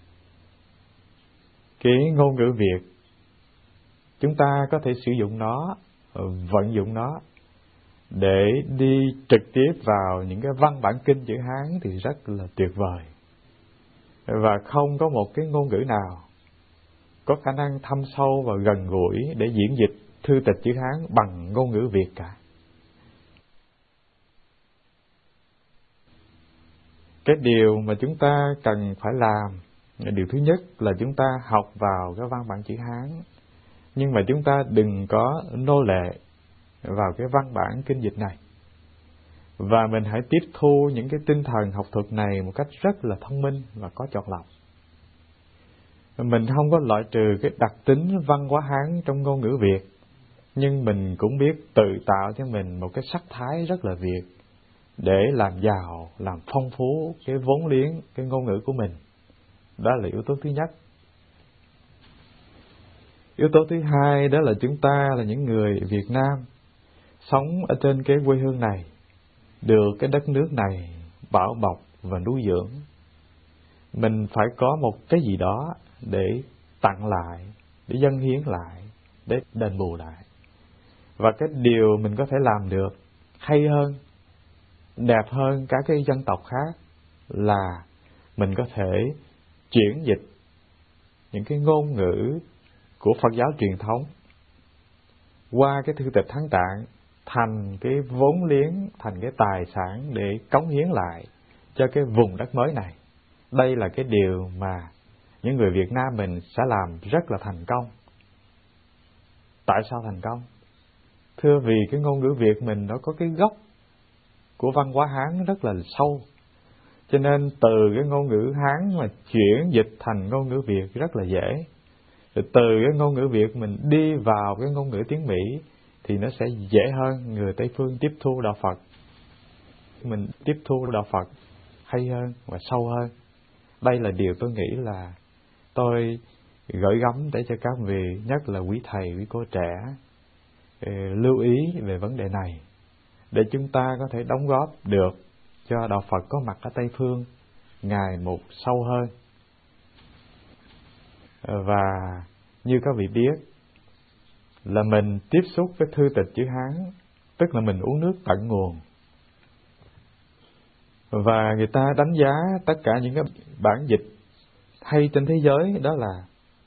cái ngôn ngữ Việt chúng ta có thể sử dụng nó, vận dụng nó để đi trực tiếp vào những cái văn bản kinh chữ Hán thì rất là tuyệt vời. Và không có một cái ngôn ngữ nào có khả năng thâm sâu và gần gũi để diễn dịch thư tịch chữ Hán bằng ngôn ngữ Việt cả. Cái điều mà chúng ta cần phải làm, điều thứ nhất là chúng ta học vào cái văn bản chữ Hán, nhưng mà chúng ta đừng có nô lệ vào cái văn bản kinh dịch này. Và mình hãy tiếp thu những cái tinh thần học thuật này một cách rất là thông minh và có chọn lọc. Mình không có loại trừ cái đặc tính văn hóa Hán trong ngôn ngữ Việt, nhưng mình cũng biết tự tạo cho mình một cái sắc thái rất là Việt để làm giàu, làm phong phú cái vốn liếng, cái ngôn ngữ của mình. Đó là yếu tố thứ nhất. Yếu tố thứ hai đó là chúng ta là những người Việt Nam sống ở trên cái quê hương này, được cái đất nước này bảo bọc và nuôi dưỡng. Mình phải có một cái gì đó để tặng lại, để dâng hiến lại, để đền bù lại. Và cái điều mình có thể làm được hay hơn, đẹp hơn các cái dân tộc khác là mình có thể chuyển dịch những cái ngôn ngữ của Phật giáo truyền thống qua cái thư tịch Thánh Tạng thành cái vốn liếng, thành cái tài sản để cống hiến lại cho cái vùng đất mới này. Đây là cái điều mà những người Việt Nam mình sẽ làm rất là thành công. Tại sao thành công? Thưa, vì cái ngôn ngữ Việt mình nó có cái gốc của văn hóa Hán rất là sâu. Cho nên từ cái ngôn ngữ Hán mà chuyển dịch thành ngôn ngữ Việt rất là dễ. Rồi từ cái ngôn ngữ Việt mình đi vào cái ngôn ngữ tiếng Mỹ thì nó sẽ dễ hơn người Tây phương tiếp thu đạo Phật. Mình tiếp thu đạo Phật hay hơn và sâu hơn. Đây là điều tôi nghĩ là tôi gửi gắm để cho các vị, nhất là quý thầy, quý cô trẻ, lưu ý về vấn đề này, để chúng ta có thể đóng góp được cho đạo Phật có mặt ở Tây phương ngày một sâu hơn. Và như các vị biết là mình tiếp xúc với thư tịch chữ Hán, tức là mình uống nước tận nguồn. Và người ta đánh giá tất cả những cái bản dịch hay trên thế giới đó là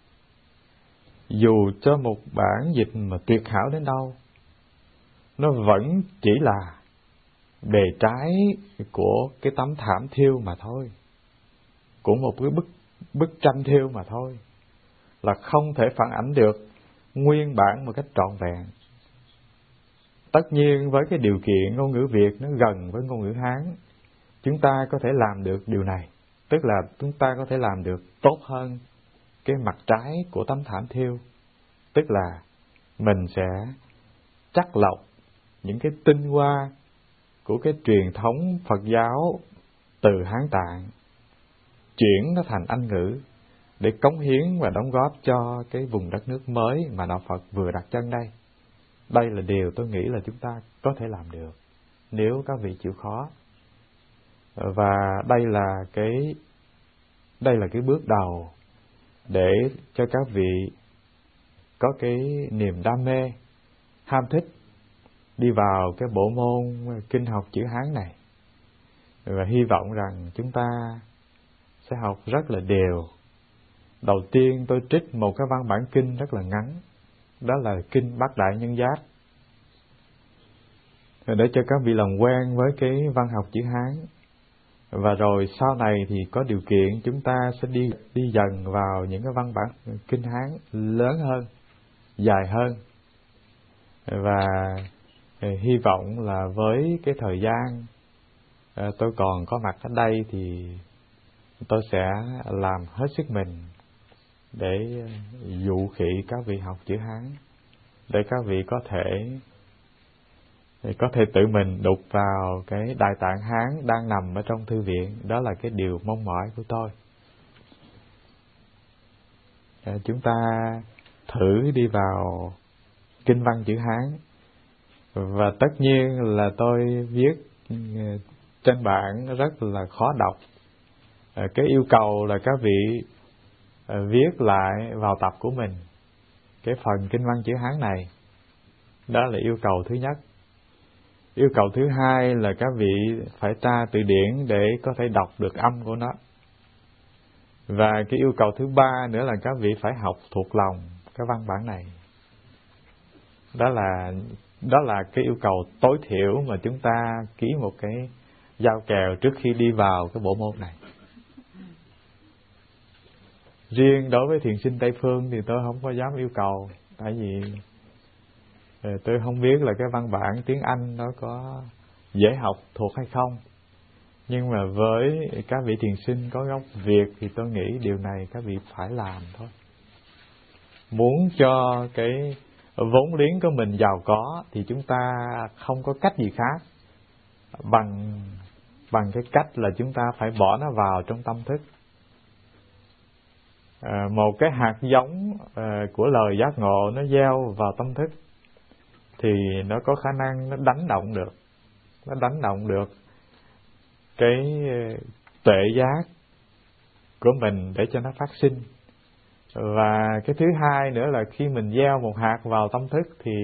dù cho một bản dịch mà tuyệt hảo đến đâu, nó vẫn chỉ là bề trái của cái tấm thảm thêu mà thôi, của một cái bức tranh thêu mà thôi, là không thể phản ảnh được nguyên bản một cách trọn vẹn. Tất nhiên với cái điều kiện ngôn ngữ Việt nó gần với ngôn ngữ Hán, chúng ta có thể làm được điều này, tức là chúng ta có thể làm được tốt hơn cái mặt trái của tấm thảm thêu, tức là mình sẽ chắt lọc những cái tinh hoa của cái truyền thống Phật giáo từ Hán Tạng, chuyển nó thành Anh ngữ để cống hiến và đóng góp cho cái vùng đất nước mới mà đạo Phật vừa đặt chân đây. Đây là điều tôi nghĩ là chúng ta có thể làm được nếu các vị chịu khó. Và đây là cái bước đầu để cho các vị có cái niềm đam mê, ham thích đi vào cái bộ môn kinh học chữ Hán này. Và hy vọng rằng chúng ta sẽ học rất là đều. Đầu tiên tôi trích một cái văn bản kinh rất là ngắn, đó là kinh Bát Đại Nhân Giác, để cho các vị làm quen với cái văn học chữ Hán. Và rồi sau này thì có điều kiện chúng ta sẽ đi dần vào những cái văn bản kinh Hán lớn hơn, dài hơn. Và hy vọng là với cái thời gian tôi còn có mặt ở đây thì tôi sẽ làm hết sức mình để dụ khị các vị học chữ Hán, để các vị có thể tự mình đục vào cái Đại Tạng Hán đang nằm ở trong thư viện. Đó là cái điều mong mỏi của tôi. Chúng ta thử đi vào kinh văn chữ Hán. Và tất nhiên là tôi viết trên bảng rất là khó đọc. Cái yêu cầu là các vị viết lại vào tập của mình cái phần kinh văn chữ Hán này. Đó là yêu cầu thứ nhất. Yêu cầu thứ hai là các vị phải tra từ điển để có thể đọc được âm của nó. Và cái yêu cầu thứ ba nữa là các vị phải học thuộc lòng cái văn bản này. Đó là cái yêu cầu tối thiểu mà chúng ta ký một cái giao kèo trước khi đi vào cái bộ môn này. Riêng đối với thiền sinh Tây Phương thì tôi không có dám yêu cầu, tại vì tôi không biết là cái văn bản tiếng Anh nó có dễ học thuộc hay không. Nhưng mà với các vị thiền sinh có gốc Việt thì tôi nghĩ điều này các vị phải làm thôi. Muốn cho cái vốn liếng của mình giàu có thì chúng ta không có cách gì khác bằng cái cách là chúng ta phải bỏ nó vào trong tâm thức. Một cái hạt giống của lời giác ngộ nó gieo vào tâm thức thì nó có khả năng nó đánh động được cái tuệ giác của mình để cho nó phát sinh. Và cái thứ hai nữa là khi mình gieo một hạt vào tâm thức thì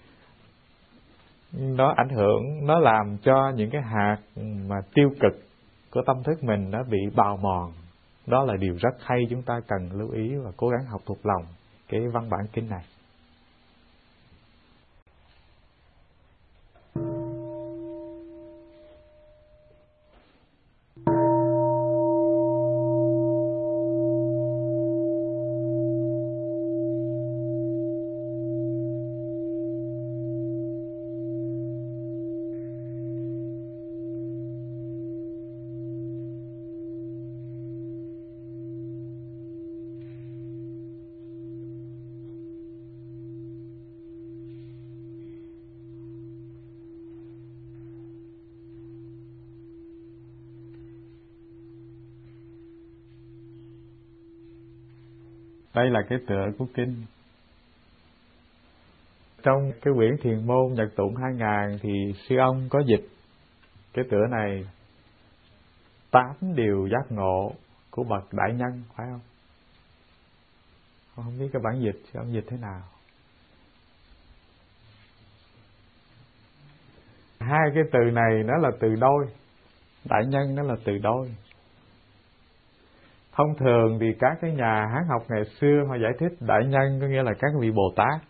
nó ảnh hưởng, nó làm cho những cái hạt mà tiêu cực của tâm thức mình nó bị bào mòn. Đó là điều rất hay, chúng ta cần lưu ý và cố gắng học thuộc lòng cái văn bản kinh này. Đây là cái tựa của kinh. Trong cái quyển Thiền môn Nhật Tụng 2000 thì sư ông có dịch cái tựa này 8 điều giác ngộ của bậc đại nhân, phải không? Không biết cái bản dịch sư ông dịch thế nào. Hai cái từ này nó là từ đôi, đại nhân nó là từ đôi. Thông thường thì các cái nhà Hán học ngày xưa họ giải thích đại nhân có nghĩa là các vị Bồ Tát.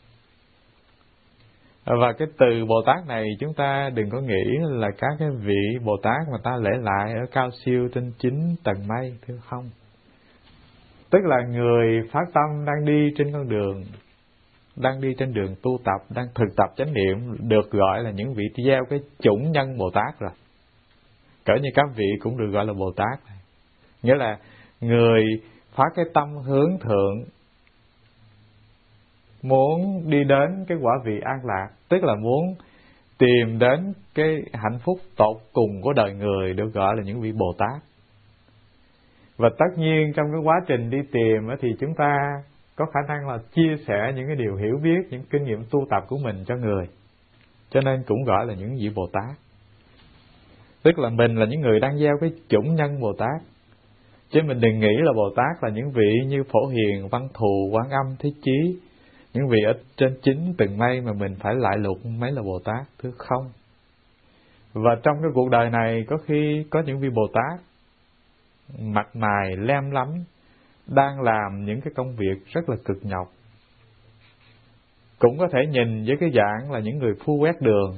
Và cái từ Bồ Tát này chúng ta đừng có nghĩ là các cái vị Bồ Tát mà ta lễ lại ở cao siêu trên 9 tầng mây, thưa không. Tức là người phát tâm đang đi trên con đường, đang đi trên đường tu tập, đang thực tập chánh niệm, được gọi là những vị gieo cái chủng nhân Bồ Tát rồi. Cỡ như các vị cũng được gọi là Bồ Tát. Nghĩa là người phát cái tâm hướng thượng, muốn đi đến cái quả vị an lạc, tức là muốn tìm đến cái hạnh phúc tột cùng của đời người được gọi là những vị Bồ Tát. Và tất nhiên trong cái quá trình đi tìm thì chúng ta có khả năng là chia sẻ những cái điều hiểu biết, những kinh nghiệm tu tập của mình cho người. Cho nên cũng gọi là những vị Bồ Tát. Tức là mình là những người đang gieo cái chủng nhân Bồ Tát. Chứ mình đừng nghĩ là Bồ Tát là những vị như Phổ Hiền, Văn Thù, Quán Âm, Thế Chí, những vị ở trên chín tầng mây mà mình phải lại lục mấy là Bồ Tát. Thưa không. Và trong cái cuộc đời này có khi có những vị Bồ Tát mặt mày lem lắm, đang làm những cái công việc rất là cực nhọc. Cũng có thể nhìn với cái dạng là những người phu quét đường.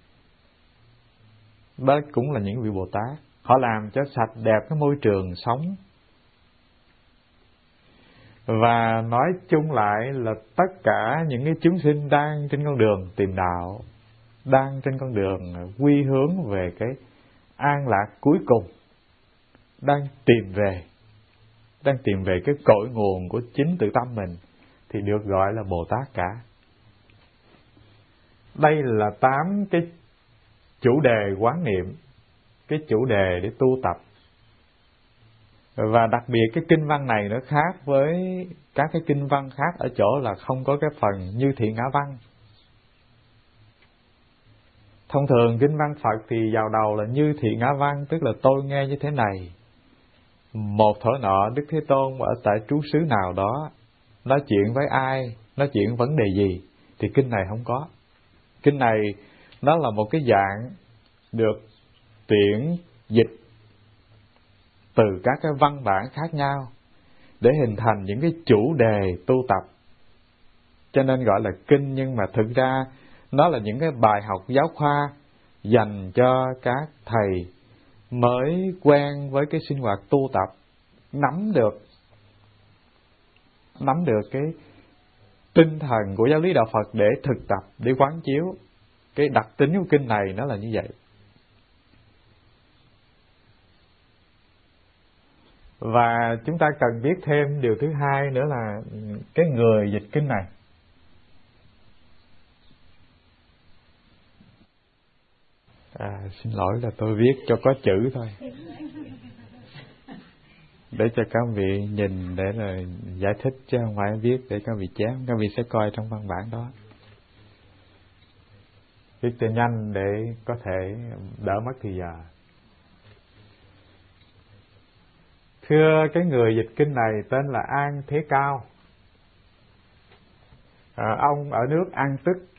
Đó cũng là những vị Bồ Tát. Họ làm cho sạch đẹp cái môi trường sống. Và nói chung lại là tất cả những cái chúng sinh đang trên con đường tìm đạo, đang trên con đường quy hướng về cái an lạc cuối cùng, đang tìm về cái cội nguồn của chính tự tâm mình, thì được gọi là Bồ Tát cả. Đây là 8 cái chủ đề quán niệm, cái chủ đề để tu tập. Và đặc biệt cái kinh văn này nó khác với các cái kinh văn khác ở chỗ là không có cái phần như thị ngã văn. Thông thường kinh văn Phật thì vào đầu là như thị ngã văn, tức là tôi nghe như thế này. Một thuở nọ Đức Thế Tôn ở tại trú xứ nào đó, nói chuyện với ai, nói chuyện vấn đề gì, thì kinh này không có. Kinh này nó là một cái dạng được tuyển dịch từ các cái văn bản khác nhau để hình thành những cái chủ đề tu tập. Cho nên gọi là kinh, nhưng mà thực ra nó là những cái bài học giáo khoa dành cho các thầy mới quen với cái sinh hoạt tu tập, nắm được cái tinh thần của giáo lý đạo Phật để thực tập, để quán chiếu. Cái đặc tính của kinh này nó là như vậy. Và chúng ta cần biết thêm điều thứ hai nữa là cái người dịch kinh này. Xin lỗi là tôi viết cho có chữ thôi, để cho các vị nhìn, để là giải thích, chứ không phải viết để các vị chém. Các vị sẽ coi trong văn bản đó. Viết cho nhanh để có thể đỡ mất thời giờ. Thưa cái người dịch kinh này tên là An Thế Cao. Ông ở nước An Tức,